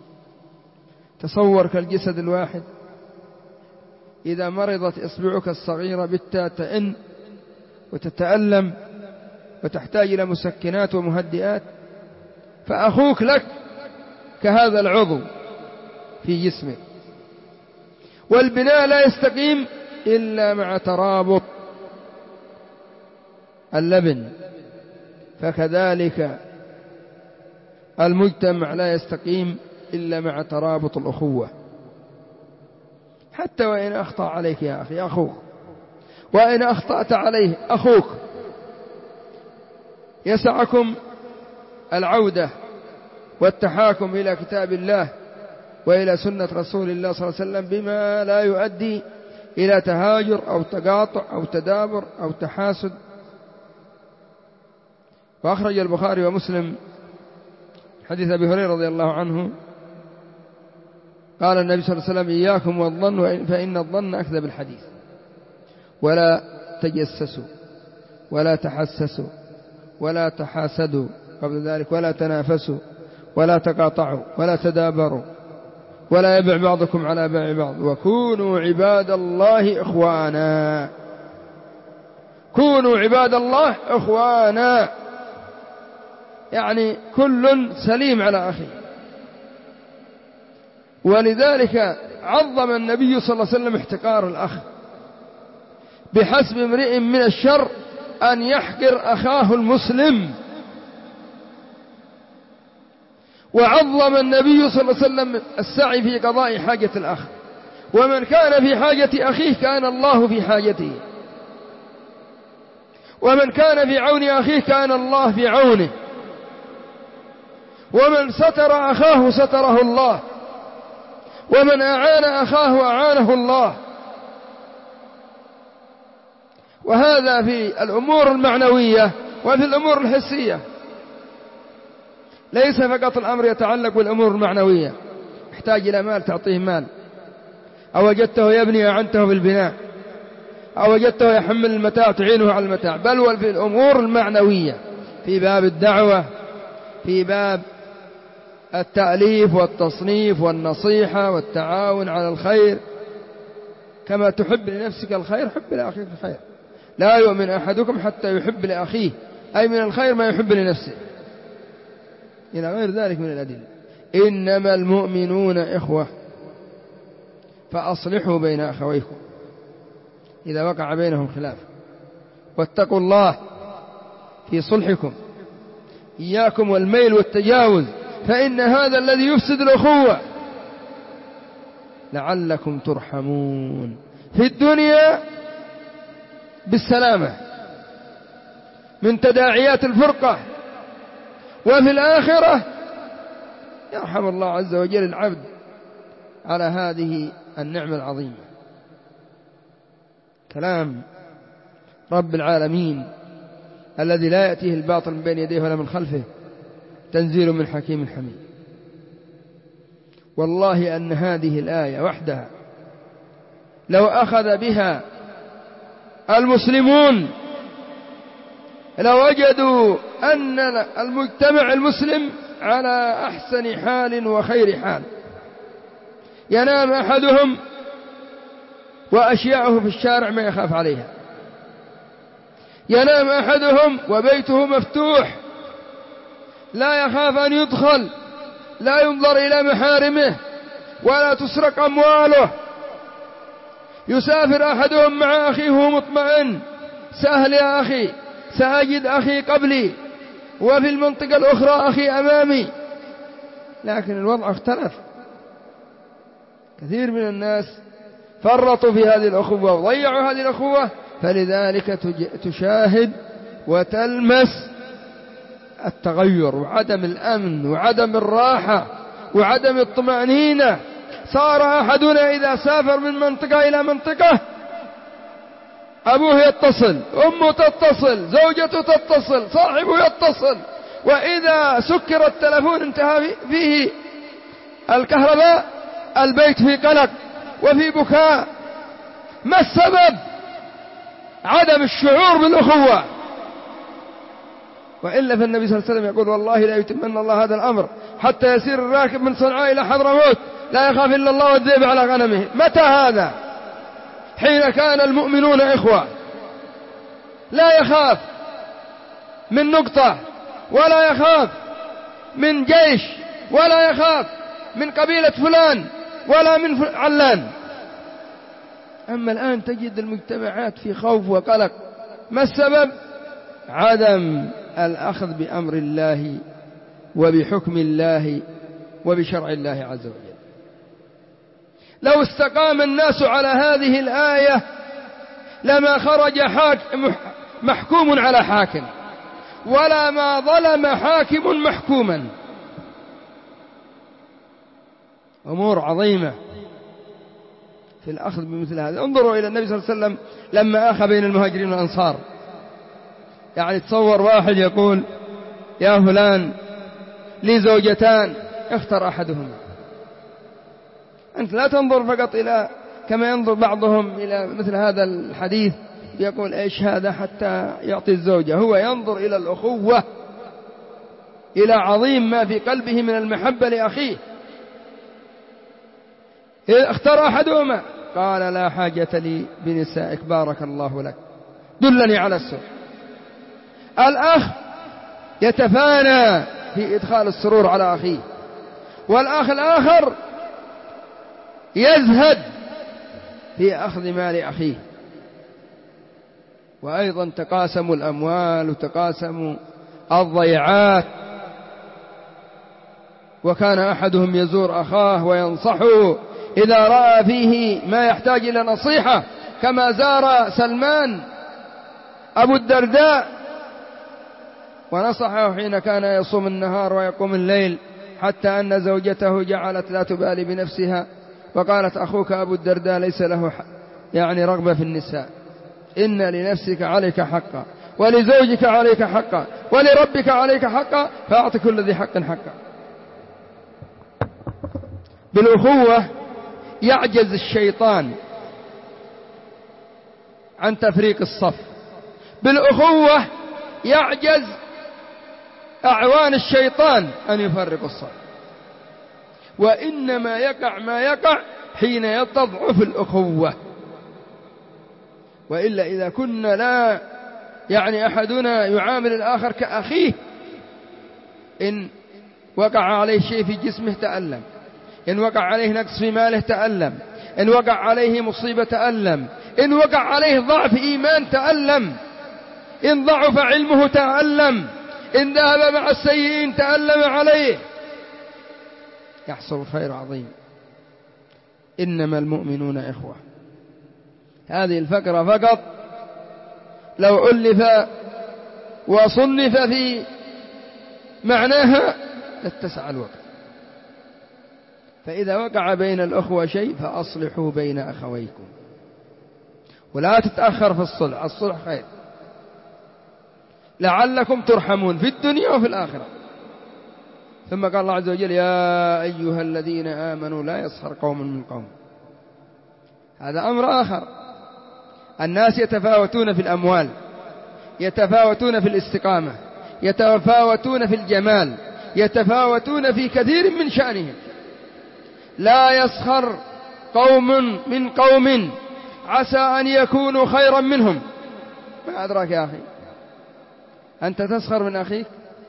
تصور كالجسد الواحد إذا مرضت إصبعك الصغيرة بالتا تئن وتتألم وتحتاج إلى مسكنات ومهدئات، فأخوك لك كهذا العضو في جسمك. والبناء لا يستقيم إلا مع ترابط اللبن، فكذلك المجتمع لا يستقيم إلا مع ترابط الأخوة. حتى وإن أخطأ عليك يا أخي أخوك، وإن أخطأت عليه أخوك، يسعكم العودة والتحاكم إلى كتاب الله وإلى سنة رسول الله صلى الله عليه وسلم بما لا يؤدي إلى تهاجر أو تقاطع أو تدابر أو تحاسد. وأخرج البخاري ومسلم حديث أبي هريرة رضي الله عنه قال النبي صلى الله عليه وسلم إياكم والظن فإن الظن أكذب الحديث، ولا تجسسوا ولا تحسسوا ولا تحاسدوا قبل ذلك ولا تنافسوا ولا تقاطعوا ولا تدابروا ولا يبع بعضكم على بيع بعض وكونوا عباد الله إخوانا. كونوا عباد الله إخوانا يعني كل سليم على أخيه. ولذلك عظم النبي صلى الله عليه وسلم احتقار الأخ. بحسب امرئ من الشر أن يحقر أخاه المسلم. وعظم النبي صلى الله عليه وسلم السعي في قضاء حاجة الأخ. ومن كان في حاجة أخيه كان الله في حاجته، ومن كان في عون أخيه كان الله في عونه، ومن ستر أخاه ستره الله، ومن أعان أخاه أعانه الله. وهذا في الأمور المعنوية وفي الأمور الحسية. ليس فقط الأمر يتعلق بالأمور المعنوية، يحتاج إلى مال تعطيه مال، أو وجدته يبني أعنته بالبناء، أو وجدته يحمل المتاع تعينه على المتاع، بل وفي الأمور المعنوية في باب الدعوة، في باب التأليف والتصنيف والنصيحة والتعاون على الخير. كما تحب لنفسك الخير حب لأخيك الخير. لا يؤمن أحدكم حتى يحب لأخيه، أي من الخير ما يحب لنفسه. إلى غير ذلك من الأدلة. إنما المؤمنون إخوة فأصلحوا بين أخويكم إذا وقع بينهم خلاف، واتقوا الله في صلحكم، إياكم والميل والتجاوز، فإن هذا الذي يفسد الأخوة. لعلكم ترحمون في الدنيا بالسلامة من تداعيات الفرقة، وفي الآخرة يرحم الله عز وجل العبد على هذه النعمة العظيمة. كلام رب العالمين الذي لا يأتيه الباطل من بين يديه ولا من خلفه، تنزيل من حكيم حميد. والله أن هذه الآية وحدها لو أخذ بها المسلمون لوجدوا أن المجتمع المسلم على أحسن حال وخير حال. ينام أحدهم وأشياءه في الشارع ما يخاف عليها، ينام أحدهم وبيته مفتوح لا يخاف أن يدخل، لا ينظر إلى محارمه ولا تسرق أمواله. يسافر أحدهم مع أخيه مطمئن، سهل يا أخي، سأجد أخي قبلي، وفي المنطقة الأخرى أخي أمامي. لكن الوضع اختلف، كثير من الناس فرطوا في هذه الأخوة وضيعوا هذه الأخوة، فلذلك تشاهد وتلمس التغير وعدم الأمن وعدم الراحة وعدم الطمأنينة. صار أحدنا إذا سافر من منطقة إلى منطقة أبوه يتصل، أمه تتصل، زوجته تتصل، صاحبه يتصل، وإذا سكر التلفون انتهى فيه الكهرباء البيت في قلق وفي بكاء. ما السبب؟ عدم الشعور بالأخوة. وإلا فالنبي صلى الله عليه وسلم يقول والله لا يتمنى الله هذا الأمر حتى يسير الراكب من صنعاء إلى حضرموت لا يخاف إلا الله والذئب على غنمه. متى هذا؟ حين كان المؤمنون إخوة، لا يخاف من نقطة، ولا يخاف من جيش، ولا يخاف من قبيلة فلان ولا من علان. أما الآن تجد المجتمعات في خوف وقلق. ما السبب؟ عدم الأخذ بأمر الله وبحكم الله وبشرع الله عز وجل. لو استقام الناس على هذه الآية لما خرج حاكم محكوم على حاكم، ولا ما ظلم حاكم محكوما. أمور عظيمة في الأخذ بمثل هذا. انظروا إلى النبي صلى الله عليه وسلم لما أخى بين المهاجرين والأنصار. يعني تصور واحد يقول يا فلان لي زوجتان اختر أحدهما. أنت لا تنظر فقط إلى كما ينظر بعضهم إلى مثل هذا الحديث يقول إيش هذا حتى يعطي الزوجة. هو ينظر إلى الأخوة، إلى عظيم ما في قلبه من المحبة لأخيه. اختار أحدهما قال لا حاجة لي بنسائك بارك الله لك، دلني على السوء. الأخ يتفانى في إدخال السرور على أخيه، والأخ الآخر يزهد في أخذ مال أخيه. وأيضا تقاسموا الأموال وتقاسموا الضيعات. وكان أحدهم يزور أخاه وينصحه إذا رأى فيه ما يحتاج إلى نصيحة، كما زار سلمان أبو الدرداء ونصحه حين كان يصوم النهار ويقوم الليل، حتى أن زوجته جعلت لا تبالي بنفسها وقالت أخوك أبو الدرداء ليس له يعني رغبة في النساء، إن لنفسك عليك حقا ولزوجك عليك حقا ولربك عليك حقا فأعط كل ذي حق حقا. بالأخوة يعجز الشيطان عن تفريق الصف، بالأخوة يعجز أعوان الشيطان أن يفرق الصف. وإنما يقع ما يقع حين تضعف الأخوة. وإلا إذا كنا لا يعني أحدنا يعامل الآخر كأخيه، إن وقع عليه شيء في جسمه تألم، إن وقع عليه نقص في ماله تألم، إن وقع عليه مصيبة تألم، إن وقع عليه ضعف إيمان تألم، إن ضعف علمه تألم، إن ذهب مع السيئين تألم عليه. يحصل خير عظيم. إنما المؤمنون إخوة. هذه الفقرة فقط لو ألف وصنف في معناها لاتسع الوقت. فإذا وقع بين الأخوة شيء فأصلحوا بين أخويكم، ولا تتأخر في الصلح، الصلح خير لعلكم ترحمون في الدنيا وفي الآخرة. ثم قال الله عز وجل: يا أيها الذين آمنوا لا يسخر قوم من قوم. هذا أمر آخر. الناس يتفاوتون في الأموال، يتفاوتون في الاستقامة، يتفاوتون في الجمال، يتفاوتون في كثير من شأنهم. لا يسخر قوم من قوم عسى أن يكونوا خيرا منهم. ما أدراك يا أخي، أنت تسخر من أخيك،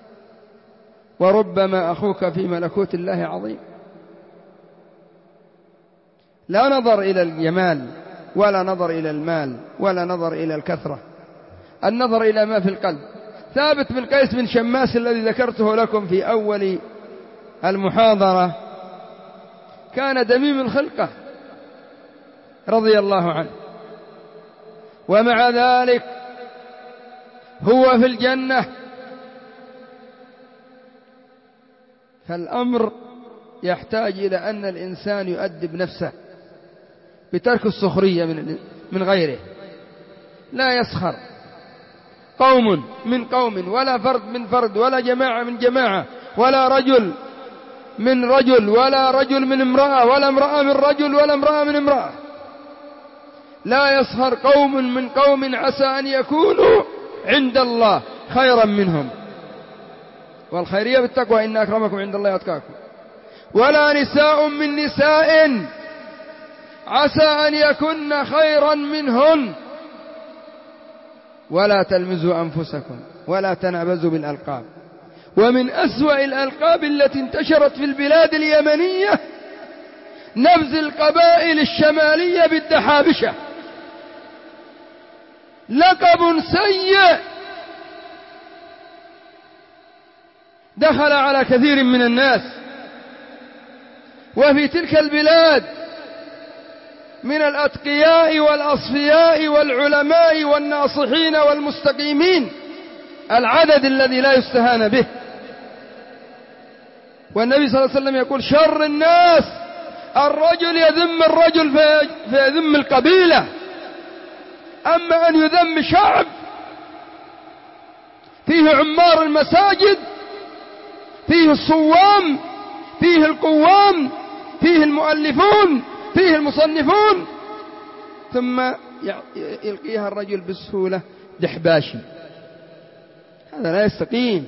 وربما أخوك في ملكوت الله عظيم. لا نظر إلى الجمال، ولا نظر إلى المال، ولا نظر إلى الكثرة، النظر إلى ما في القلب. ثابت بن قيس بن شماس الذي ذكرته لكم في أول المحاضرة كان دميم الخلقة رضي الله عنه، ومع ذلك هو في الجنة. فالأمر يحتاج إلى أن الإنسان يؤدب نفسه بترك السخرية من من غيره. لا يسخر قوم من قوم، ولا فرد من فرد، ولا جماعة من جماعة، ولا رجل من رجل، ولا رجل من امرأة، ولا امرأة من رجل، ولا امرأة من امرأة. لا يسخر قوم من قوم عسى أن يكونوا عند الله خيرا منهم. والخيرية بالتقوى، إن أكرمكم عند الله أتقاكم. ولا نساء من نساء عسى أن يكن خيرا منهن. ولا تلمزوا أنفسكم ولا تنابزوا بالألقاب. ومن أسوأ الألقاب التي انتشرت في البلاد اليمنية نبذ القبائل الشمالية بالدحابشة. لقب سيء دخل على كثير من الناس. وفي تلك البلاد من الأتقياء والأصفياء والعلماء والناصحين والمستقيمين العدد الذي لا يستهان به. والنبي صلى الله عليه وسلم يقول: شر الناس الرجل يذم الرجل فيذم القبيلة. أما أن يذم شعب فيه عمار المساجد، فيه الصوام، فيه القوام، فيه المؤلفون، فيه المصنفون، ثم يلقيها الرجل بسهولة دحباشي، هذا لا يستقيم.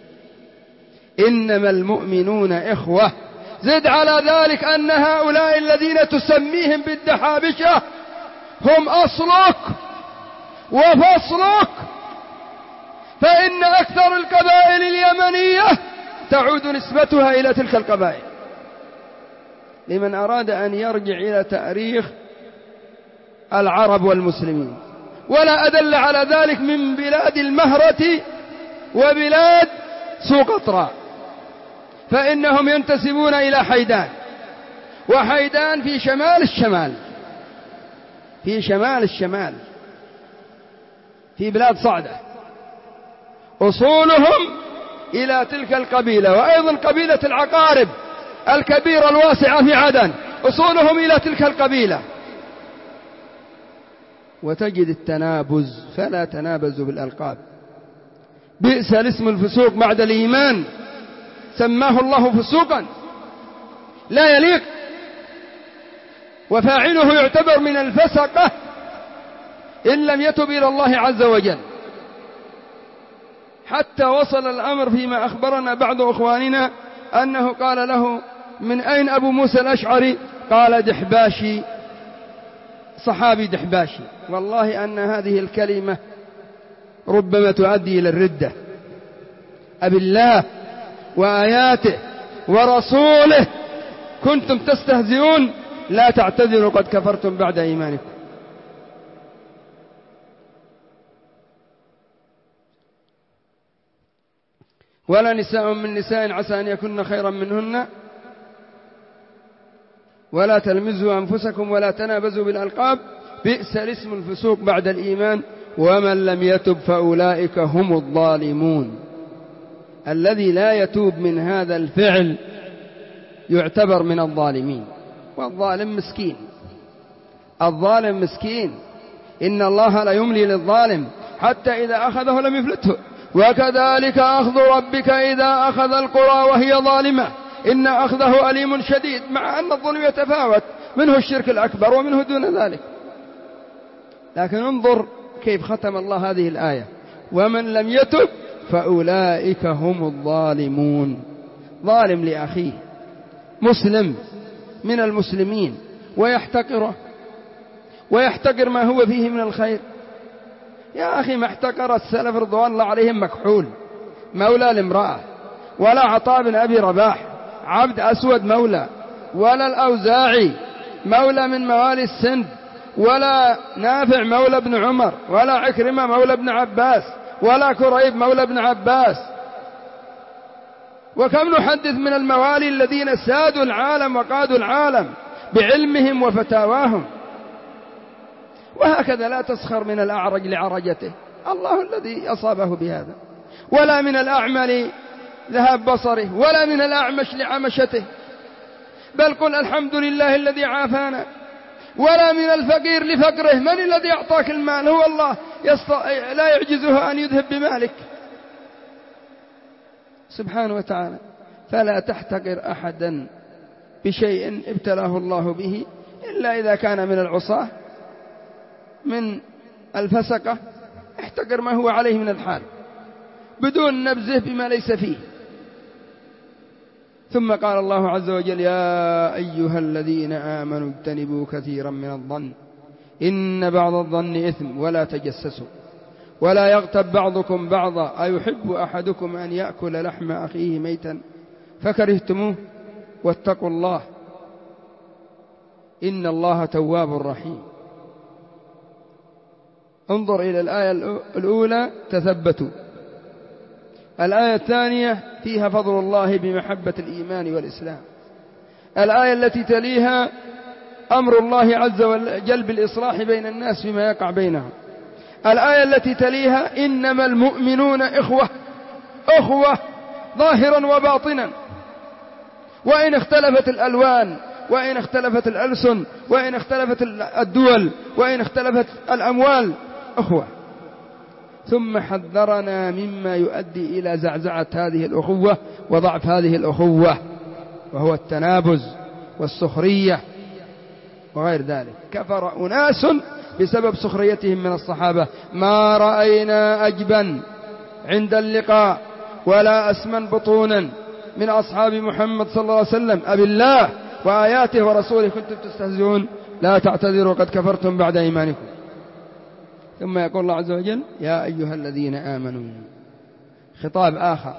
إنما المؤمنون إخوة. زد على ذلك أن هؤلاء الذين تسميهم بالدحابشة هم أصلك وفصلك. فإن أكثر القبائل اليمنية تعود نسبتها إلى تلك القبائل. لمن أراد أن يرجع إلى تاريخ العرب والمسلمين. ولا أدل على ذلك من بلاد المهرة وبلاد سقطرى، فإنهم ينتسبون إلى حيدان، وحيدان في شمال الشمال، في شمال الشمال في بلاد صعدة. أصولهم إلى تلك القبيلة. وأيضا قبيلة العقارب الكبيرة الواسعة في عدن أصولهم إلى تلك القبيلة. وتجد التنابز، فلا تنابزوا بالألقاب. بئس الاسم الفسوق بعد الإيمان، سماه الله فسوقا، لا يليق، وفاعله يعتبر من الفسقة إن لم يتب إلى الله عز وجل. حتى وصل الأمر فيما أخبرنا بعض أخواننا أنه قال له: من أين أبو موسى الأشعري؟ قال: دحباشي، صحابي دحباشي. والله أن هذه الكلمة ربما تؤدي إلى الردة. أبي الله وآياته ورسوله كنتم تستهزئون لا تعتذروا قد كفرتم بعد إيمانكم. ولا نساء من نساء عسى أن يكن خيرا منهن ولا تلمزوا أنفسكم ولا تنابزوا بالألقاب بئس الاسم الفسوق بعد الإيمان ومن لم يتب فأولئك هم الظالمون. الذي لا يتوب من هذا الفعل يعتبر من الظالمين، والظالم مسكين. الظالم مسكين، إن الله لا يملي للظالم حتى إذا أخذه لم يفلته وكذلك أخذ ربك إذا أخذ القرى وهي ظالمة إن أخذه أليم شديد. مع أن الظلم يتفاوت، منه الشرك الأكبر ومنه دون ذلك، لكن انظر كيف ختم الله هذه الآية: ومن لم يتب فأولئك هم الظالمون. ظالم لأخيه مسلم من المسلمين ويحتقره ويحتقر ما هو فيه من الخير. يا أخي ما احتقر السلف رضوان الله عليهم مكحول مولى لامرأة، ولا عطاء بن أبي رباح عبد أسود مولى، ولا الأوزاعي مولى من موالي السند، ولا نافع مولى بن عمر، ولا عكرمة مولى بن عباس، ولا كريب مولى بن عباس. وكم نحدث من الموالي الذين سادوا العالم وقادوا العالم بعلمهم وفتاواهم. وهكذا لا تسخر من الأعرج لعرجته، الله الذي أصابه بهذا، ولا من الأعمى لذهاب بصره، ولا من الأعمش لعمشته، بل قل الحمد لله الذي عافانا. ولا من الفقير لفقره، من الذي أعطاك المال؟ هو الله، يست... لا يعجزه أن يذهب بمالك سبحانه وتعالى. فلا تحتقر أحدا بشيء ابتلاه الله به إلا إذا كان من العصاة من الفسقة، احتقر ما هو عليه من الحال بدون نبذه بما ليس فيه. ثم قال الله عز وجل: يا أيها الذين آمنوا اجتنبوا كثيرا من الظن إن بعض الظن إثم ولا تجسسوا ولا يغتب بعضكم بعضا أيحب أحدكم أن يأكل لحم أخيه ميتا فكرهتموه واتقوا الله إن الله تواب رحيم. انظر إلى الآية الأولى: تثبتوا. الآية الثانية فيها فضل الله بمحبة الإيمان والإسلام. الآية التي تليها أمر الله عز وجل بالإصلاح بين الناس فيما يقع بينهم. الآية التي تليها إنما المؤمنون إخوة، أخوة ظاهرا وباطنا، وإن اختلفت الألوان، وإن اختلفت الألسن، وإن اختلفت الدول، وإن اختلفت الأموال، أخوة. ثم حذرنا مما يؤدي إلى زعزعة هذه الأخوة وضعف هذه الأخوة، وهو التنابز والسخرية وغير ذلك. كفر أناس بسبب سخريتهم من الصحابة: ما رأينا أجبا عند اللقاء ولا أسمن بطونا من أصحاب محمد صلى الله عليه وسلم أبي الله وآياته ورسوله كنتم تستهزئون لا تعتذروا قد كفرتم بعد إيمانكم. ثم يقول الله عز وجل: يا أيها الذين آمنوا. خطاب آخر،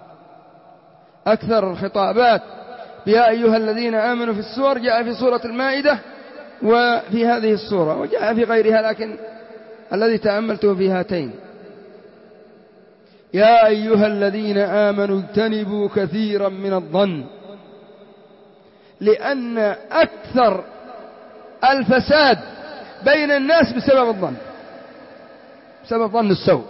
أكثر الخطابات يا أيها الذين آمنوا في السور جاء في سورة المائدة وفي هذه السورة، وجاء في غيرها، لكن الذي تأملته في هاتين: يا أيها الذين آمنوا اجتنبوا كثيرا من الظن، لأن أكثر الفساد بين الناس بسبب الظن، بسبب ظن السوء.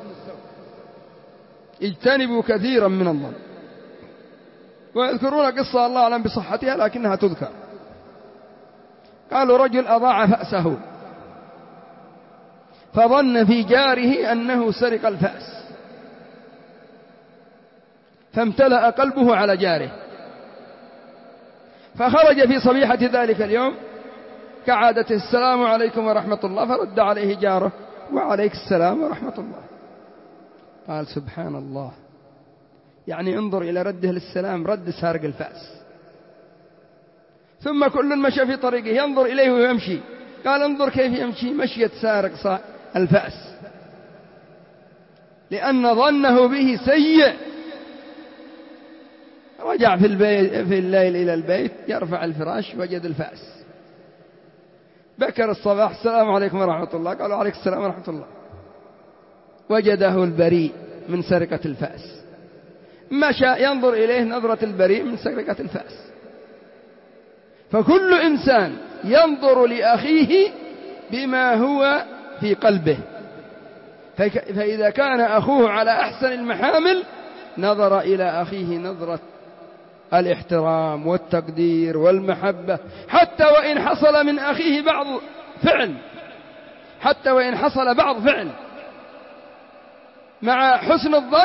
اجتنبوا كثيرا من الظن. ويذكرون قصة الله أعلم بصحتها لكنها تذكر. قالوا: رجل أضاع فأسه فظن في جاره أنه سرق الفأس، فامتلأ قلبه على جاره، فخرج في صبيحة ذلك اليوم كعادته: السلام عليكم ورحمة الله، فرد عليه جاره: وعليك السلام ورحمة الله. قال: سبحان الله، يعني انظر إلى رده للسلام، رد سارق الفأس. ثم كل مشى في طريقه ينظر إليه ويمشي، قال: انظر كيف يمشي مشية سارق الفأس، لأن ظنه به سيء. رجع في, البيت في الليل إلى البيت يرفع الفراش وجد الفأس. بكر الصباح السلام عليكم ورحمة الله، قالوا عليك السلام ورحمة الله. وجده البريء من سرقة الفأس، مشى ينظر إليه نظرة البريء من سرقة الفأس. فكل إنسان ينظر لأخيه بما هو في قلبه، فإذا كان أخوه على أحسن المحامل نظر إلى أخيه نظرة الاحترام والتقدير والمحبة، حتى وإن حصل من أخيه بعض فعل حتى وإن حصل بعض فعل مع حسن الظن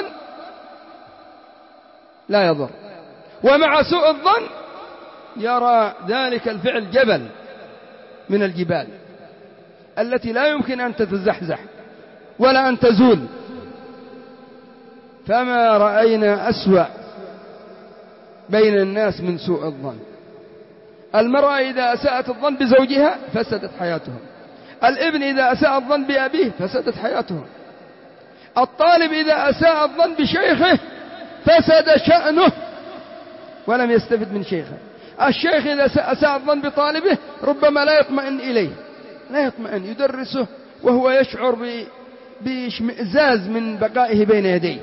لا يضر، ومع سوء الظن يرى ذلك الفعل جبل من الجبال التي لا يمكن أن تتزحزح ولا أن تزول. فما رأينا أسوأ بين الناس من سوء الظن. المرأة إذا أساءت الظن بزوجها فسدت حياتهم، الابن إذا أساء الظن بأبيه فسدت حياتهم، الطالب إذا أساء الظن بشيخه فسد شأنه ولم يستفد من شيخه، الشيخ إذا أساء الظن بطالبه ربما لا يطمئن إليه، لا يطمئن، يدرسه وهو يشعر باشمئزاز من بقائه بين يديه.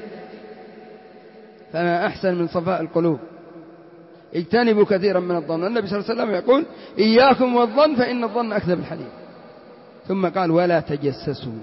فما أحسن من صفاء القلوب. اجتنبوا كثيرا من الظن. النبي صلى الله عليه وسلم يقول إياكم والظن فإن الظن أكذب الحديث. ثم قال ولا تجسسوا.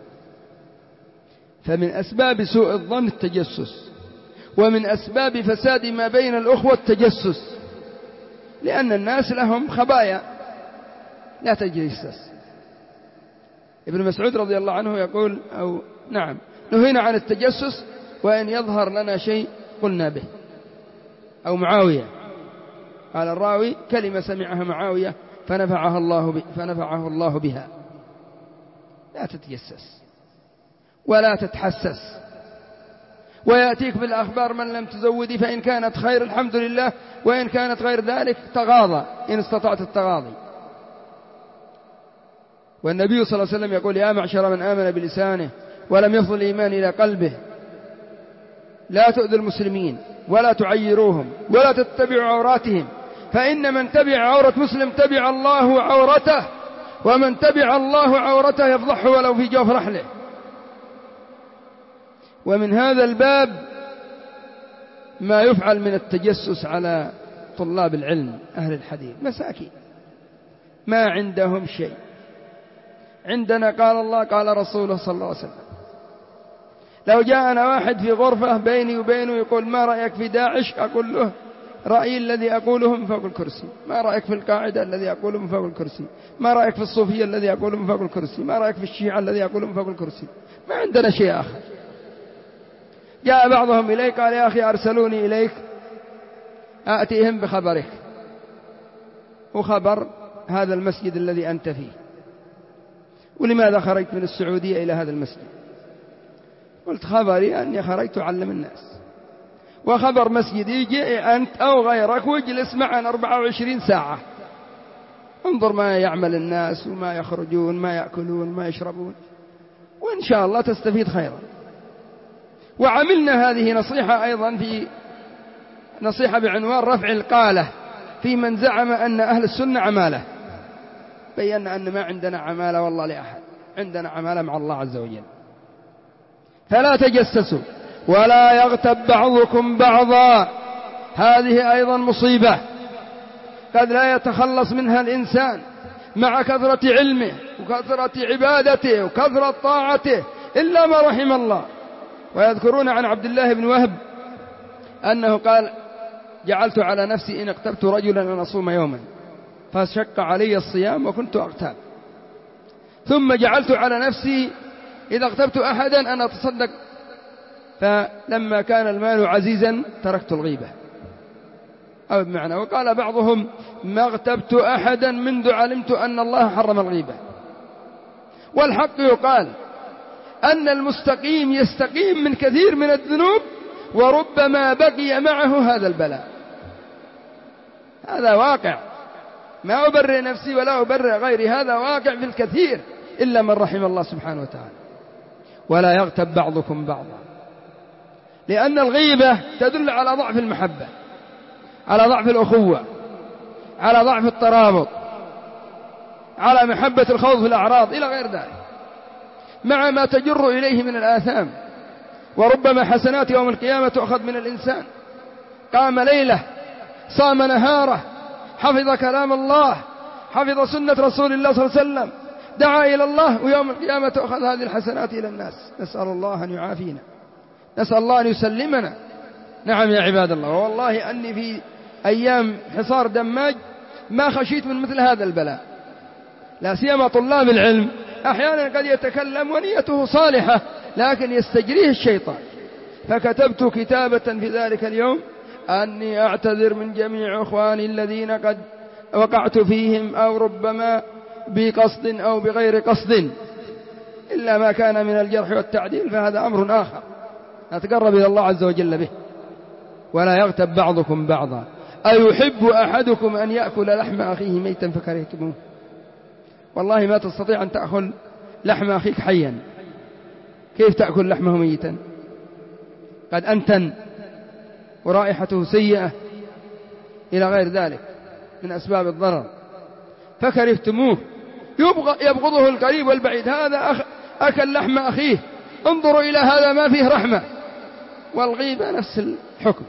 فمن أسباب سوء الظن التجسس، ومن أسباب فساد ما بين الأخوة التجسس، لأن الناس لهم خبايا. لا تجسس. ابن مسعود رضي الله عنه يقول أو نعم نهينا عن التجسس وإن يظهر لنا شيء قلنا به. أو معاوية قال الراوي كلمة سمعها معاوية فنفعها الله ب... فنفعه الله بها. لا تتجسس ولا تتحسس. ويأتيك بالأخبار من لم تزودي، فإن كانت خير الحمد لله، وإن كانت غير ذلك تغاضى إن استطعت التغاضي. والنبي صلى الله عليه وسلم يقول يا معشر من آمن بلسانه ولم يفضل الإيمان إلى قلبه لا تؤذوا المسلمين ولا تعيروهم ولا تتبعوا عوراتهم، فإن من تبع عورة مسلم تبع الله عورته، ومن تبع الله عورته يفضحه ولو في جوف رحله. ومن هذا الباب ما يفعل من التجسس على طلاب العلم أهل الحديث، مساكين ما عندهم شيء. عندنا قال الله قال رسوله صلى الله عليه وسلم. لو جاءنا واحد في غرفة بيني وبينه يقول ما رأيك في داعش، أقول له رأيي الذي أقوله من فوق الكرسي. ما رأيك في القاعدة الذي أقوله من فوق الكرسي. ما رأيك في الصوفية الذي أقوله من فوق الكرسي. ما رأيك في الشيعة الذي أقوله من فوق الكرسي. ما عندنا شيء آخر. جاء بعضهم إلي قال يا أخي أرسلوني إليك أأتيهم بخبرك وخبر هذا المسجد الذي أنت فيه، ولماذا خرجت من السعودية إلى هذا المسجد؟ قلت خبري أني خرجت أعلم الناس، وخبر مسجد يجي أنت أو غيرك واجلس معنا أربعة وعشرين ساعة انظر ما يعمل الناس وما يخرجون ما يأكلون ما يشربون، وإن شاء الله تستفيد خيرا. وعملنا هذه نصيحة أيضا في نصيحة بعنوان رفع القالة في من زعم أن أهل السنة عمالة. بينا أن ما عندنا عمالة والله لأحد، عندنا عمالة مع الله عز وجل. فلا تجسسوا ولا يغتب بعضكم بعضا. هذه أيضا مصيبة قد لا يتخلص منها الإنسان مع كثرة علمه وكثرة عبادته وكثرة طاعته إلا ما رحم الله. ويذكرون عن عبد الله بن وهب أنه قال جعلت على نفسي إن اغتبت رجلا أن أصوم يوما فشق علي الصيام وكنت أغتاب، ثم جعلت على نفسي إذا اغتبت أحدا أن أتصدق، فلما كان المال عزيزا تركت الغيبة أو بمعنى. وقال بعضهم ما اغتبت أحدا منذ علمت أن الله حرم الغيبة. والحق يقال أن المستقيم يستقيم من كثير من الذنوب وربما بقي معه هذا البلاء. هذا واقع، ما أبرئ نفسي ولا أبرئ غيري، هذا واقع في الكثير إلا من رحم الله سبحانه وتعالى. ولا يغتب بعضكم بعضا، لأن الغيبة تدل على ضعف المحبة. على ضعف الأخوة، على ضعف الترابط، على محبة الخوض في الأعراض إلى غير ذلك، مع ما تجر إليه من الآثام. وربما حسنات يوم القيامة تؤخذ من الإنسان، قام ليلة، صام نهاره، حفظ كلام الله، حفظ سنة رسول الله صلى الله عليه وسلم، دعا إلى الله، ويوم القيامة تؤخذ هذه الحسنات إلى الناس. نسأل الله أن يعافينا، نسأل الله أن يسلمنا. نعم يا عباد الله، والله أني في أيام حصار دماج ما خشيت من مثل هذا البلاء، لا سيما طلاب العلم. أحيانا قد يتكلم ونيته صالحة لكن يستجريه الشيطان. فكتبت كتابة في ذلك اليوم أني أعتذر من جميع أخواني الذين قد وقعت فيهم، أو ربما بقصد أو بغير قصد، إلا ما كان من الجرح والتعديل فهذا أمر آخر نتقرب إلى الله عز وجل به. ولا يغتب بعضكم بعضا، أيحب أحدكم أن يأكل لحم أخيه ميتا فكرهتموه؟ والله ما تستطيع أن تأكل لحم أخيك حيا، كيف تأكل لحمه ميتا؟ قد أنتن ورائحته سيئة إلى غير ذلك من أسباب الضرر، فكرهتموه. يبغضه القريب والبعيد، هذا أخ أكل لحم أخيه، انظروا إلى هذا ما فيه رحمة. والغيبة نفس الحكم.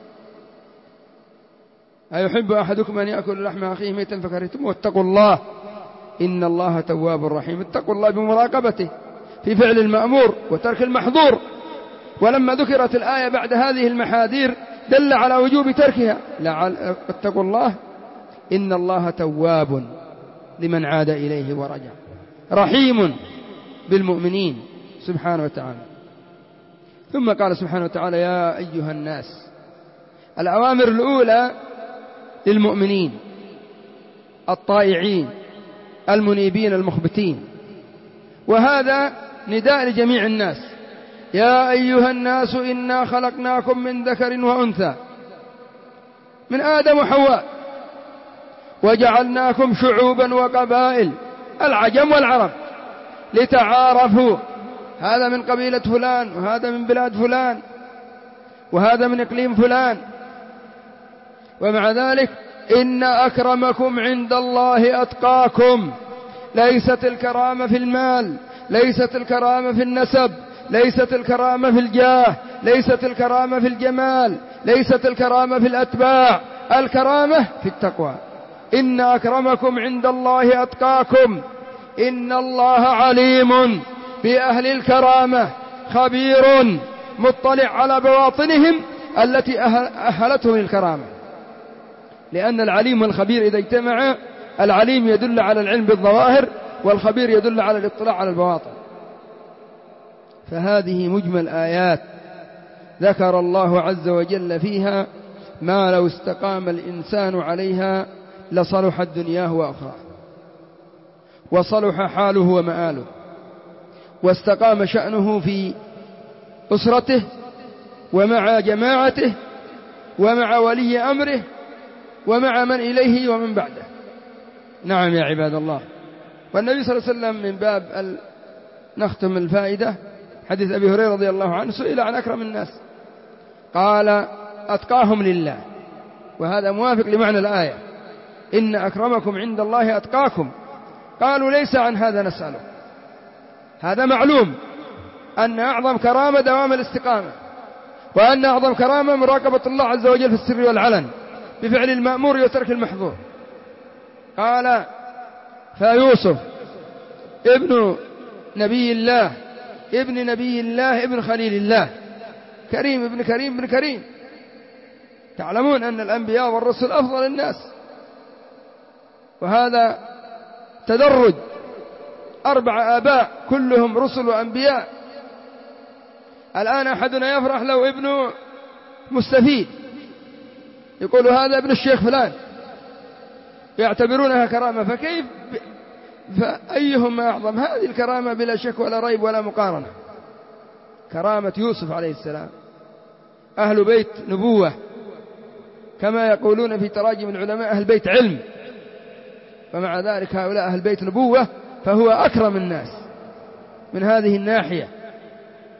أيحب أحدكم أن يأكل لحم أخيه ميتا فكرهتموه؟ واتقوا الله إن الله تواب رحيم. اتقوا الله بمراقبته في فعل المأمور وترك المحظور. ولما ذكرت الآية بعد هذه المحاذير دل على وجوب تركها. اتقوا الله إن الله تواب لمن عاد إليه ورجع، رحيم بالمؤمنين سبحانه وتعالى. ثم قال سبحانه وتعالى: يا أيها الناس. الأوامر الأولى للمؤمنين الطائعين المنيبين المخبتين، وهذا نداء لجميع الناس. يا أيها الناس إنا خلقناكم من ذكر وأنثى، من آدم وحواء، وجعلناكم شعوبا وقبائل، العجم والعرب، لتعارفوا، هذا من قبيلة فلان، وهذا من بلاد فلان، وهذا من إقليم فلان. ومع ذلك إن أكرمكم عند الله أتقاكم. ليست الكرامة في المال، ليست الكرامة في النسب، ليست الكرامة في الجاه، ليست الكرامة في الجمال، ليست الكرامة في الأتباع، الكرامة في التقوى. إن أكرمكم عند الله أتقاكم. إن الله عليم بأهل الكرامة خبير مطلع على بواطنهم التي أهلتهم الكرامة. لأن العليم والخبير إذا اجتمعا، العليم يدل على العلم بالظواهر، والخبير يدل على الاطلاع على البواطن. فهذه مجمل آيات ذكر الله عز وجل فيها ما لو استقام الإنسان عليها لصلحت دنياه وأخراه، وصلح حاله ومآله، واستقام شأنه في أسرته ومع جماعته ومع ولي أمره ومع من إليه ومن بعده. نعم يا عباد الله. والنبي صلى الله عليه وسلم من باب ال... نختم الفائدة، حديث أبي هريرة رضي الله عنه سئل عن أكرم الناس قال: أتقاهم لله. وهذا موافق لمعنى الآية: إن أكرمكم عند الله أتقاكم. قالوا: ليس عن هذا نسأله. هذا معلوم أن أعظم كرامة دوام الاستقامة، وأن أعظم كرامة مراقبة الله عز وجل في السر والعلن بفعل المأمور وترك المحظور. قال: فيوسف ابن نبي الله ابن نبي الله ابن خليل الله، كريم ابن كريم ابن كريم. تعلمون أن الأنبياء والرسل أفضل الناس، وهذا تدرج. أربع آباء كلهم رسل وأنبياء. الآن أحدنا يفرح لو ابنه مستفيد، يقول هذا ابن الشيخ فلان، يعتبرونها كرامة. فكيف فأيهما أعظم؟ هذه الكرامة بلا شك ولا ريب ولا مقارنة، كرامة يوسف عليه السلام. أهل بيت نبوة، كما يقولون في تراجم العلماء أهل بيت علم، ومع ذلك هؤلاء أهل بيت نبوة، فهو أكرم الناس من هذه الناحية.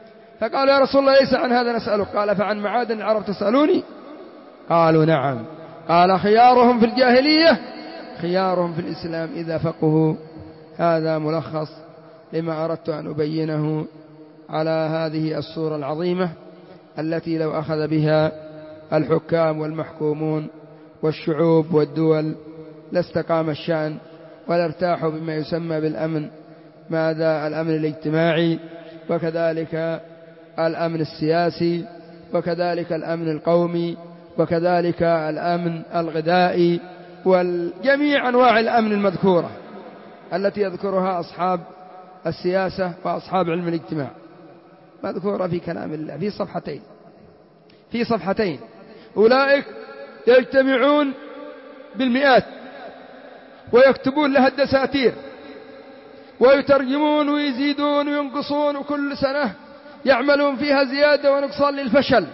فقالوا: يا رسول الله ليس عن هذا نسألك. قال: فعن معادن العرب تسألوني؟ قالوا: نعم. قال خيارهم في الجاهلية خيارهم في الإسلام إذا فقهوا. هذا ملخص لما أردت أن أبينه على هذه الصورة العظيمة التي لو أخذ بها الحكام والمحكومون والشعوب والدول لاستقام الشأن ولارتاحوا بما يسمى بالأمن، ماذا الأمن الاجتماعي، وكذلك الأمن السياسي، وكذلك الأمن القومي، وكذلك الأمن الغذائي، وجميع أنواع الأمن المذكورة التي يذكرها أصحاب السياسة وأصحاب علم الاجتماع مذكورة في كلام الله في صفحتين في صفحتين أولئك يجتمعون بالمئات ويكتبون لها الدساتير ويترجمون ويزيدون وينقصون، وكل سنة يعملون فيها زيادة ونقصان للفشل.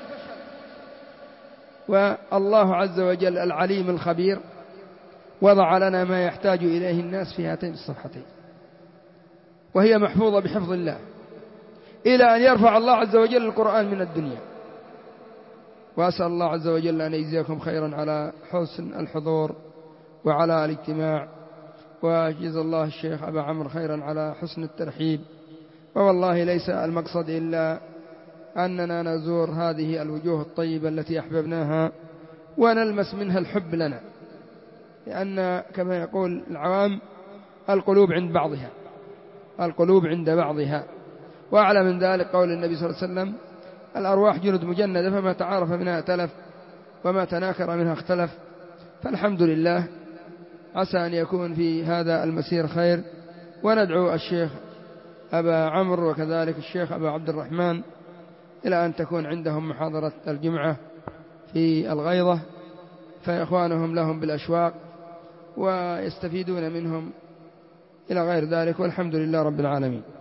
والله عز وجل العليم الخبير وضع لنا ما يحتاج إليه الناس في هاتين الصفحتين، وهي محفوظة بحفظ الله إلى أن يرفع الله عز وجل القرآن من الدنيا. وأسأل الله عز وجل أن يجزيكم خيرا على حسن الحضور وعلى الاجتماع، وجزا الله الشيخ أبا عمرو خيرا على حسن الترحيب. ووالله ليس المقصد إلا أننا نزور هذه الوجوه الطيبة التي أحببناها ونلمس منها الحب لنا، لأن كما يقول العوام القلوب عند بعضها القلوب عند بعضها. وأعلى من ذلك قول النبي صلى الله عليه وسلم الأرواح جند مجندة فما تعارف منها ائتلف وما تناكر منها اختلف. فالحمد لله، عسى أن يكون في هذا المسير خير. وندعو الشيخ أبا عمرو وكذلك الشيخ أبا عبد الرحمن إلى أن تكون عندهم محاضرة الجمعة في الغيضة، فإخوانهم لهم بالأشواق ويستفيدون منهم إلى غير ذلك. والحمد لله رب العالمين.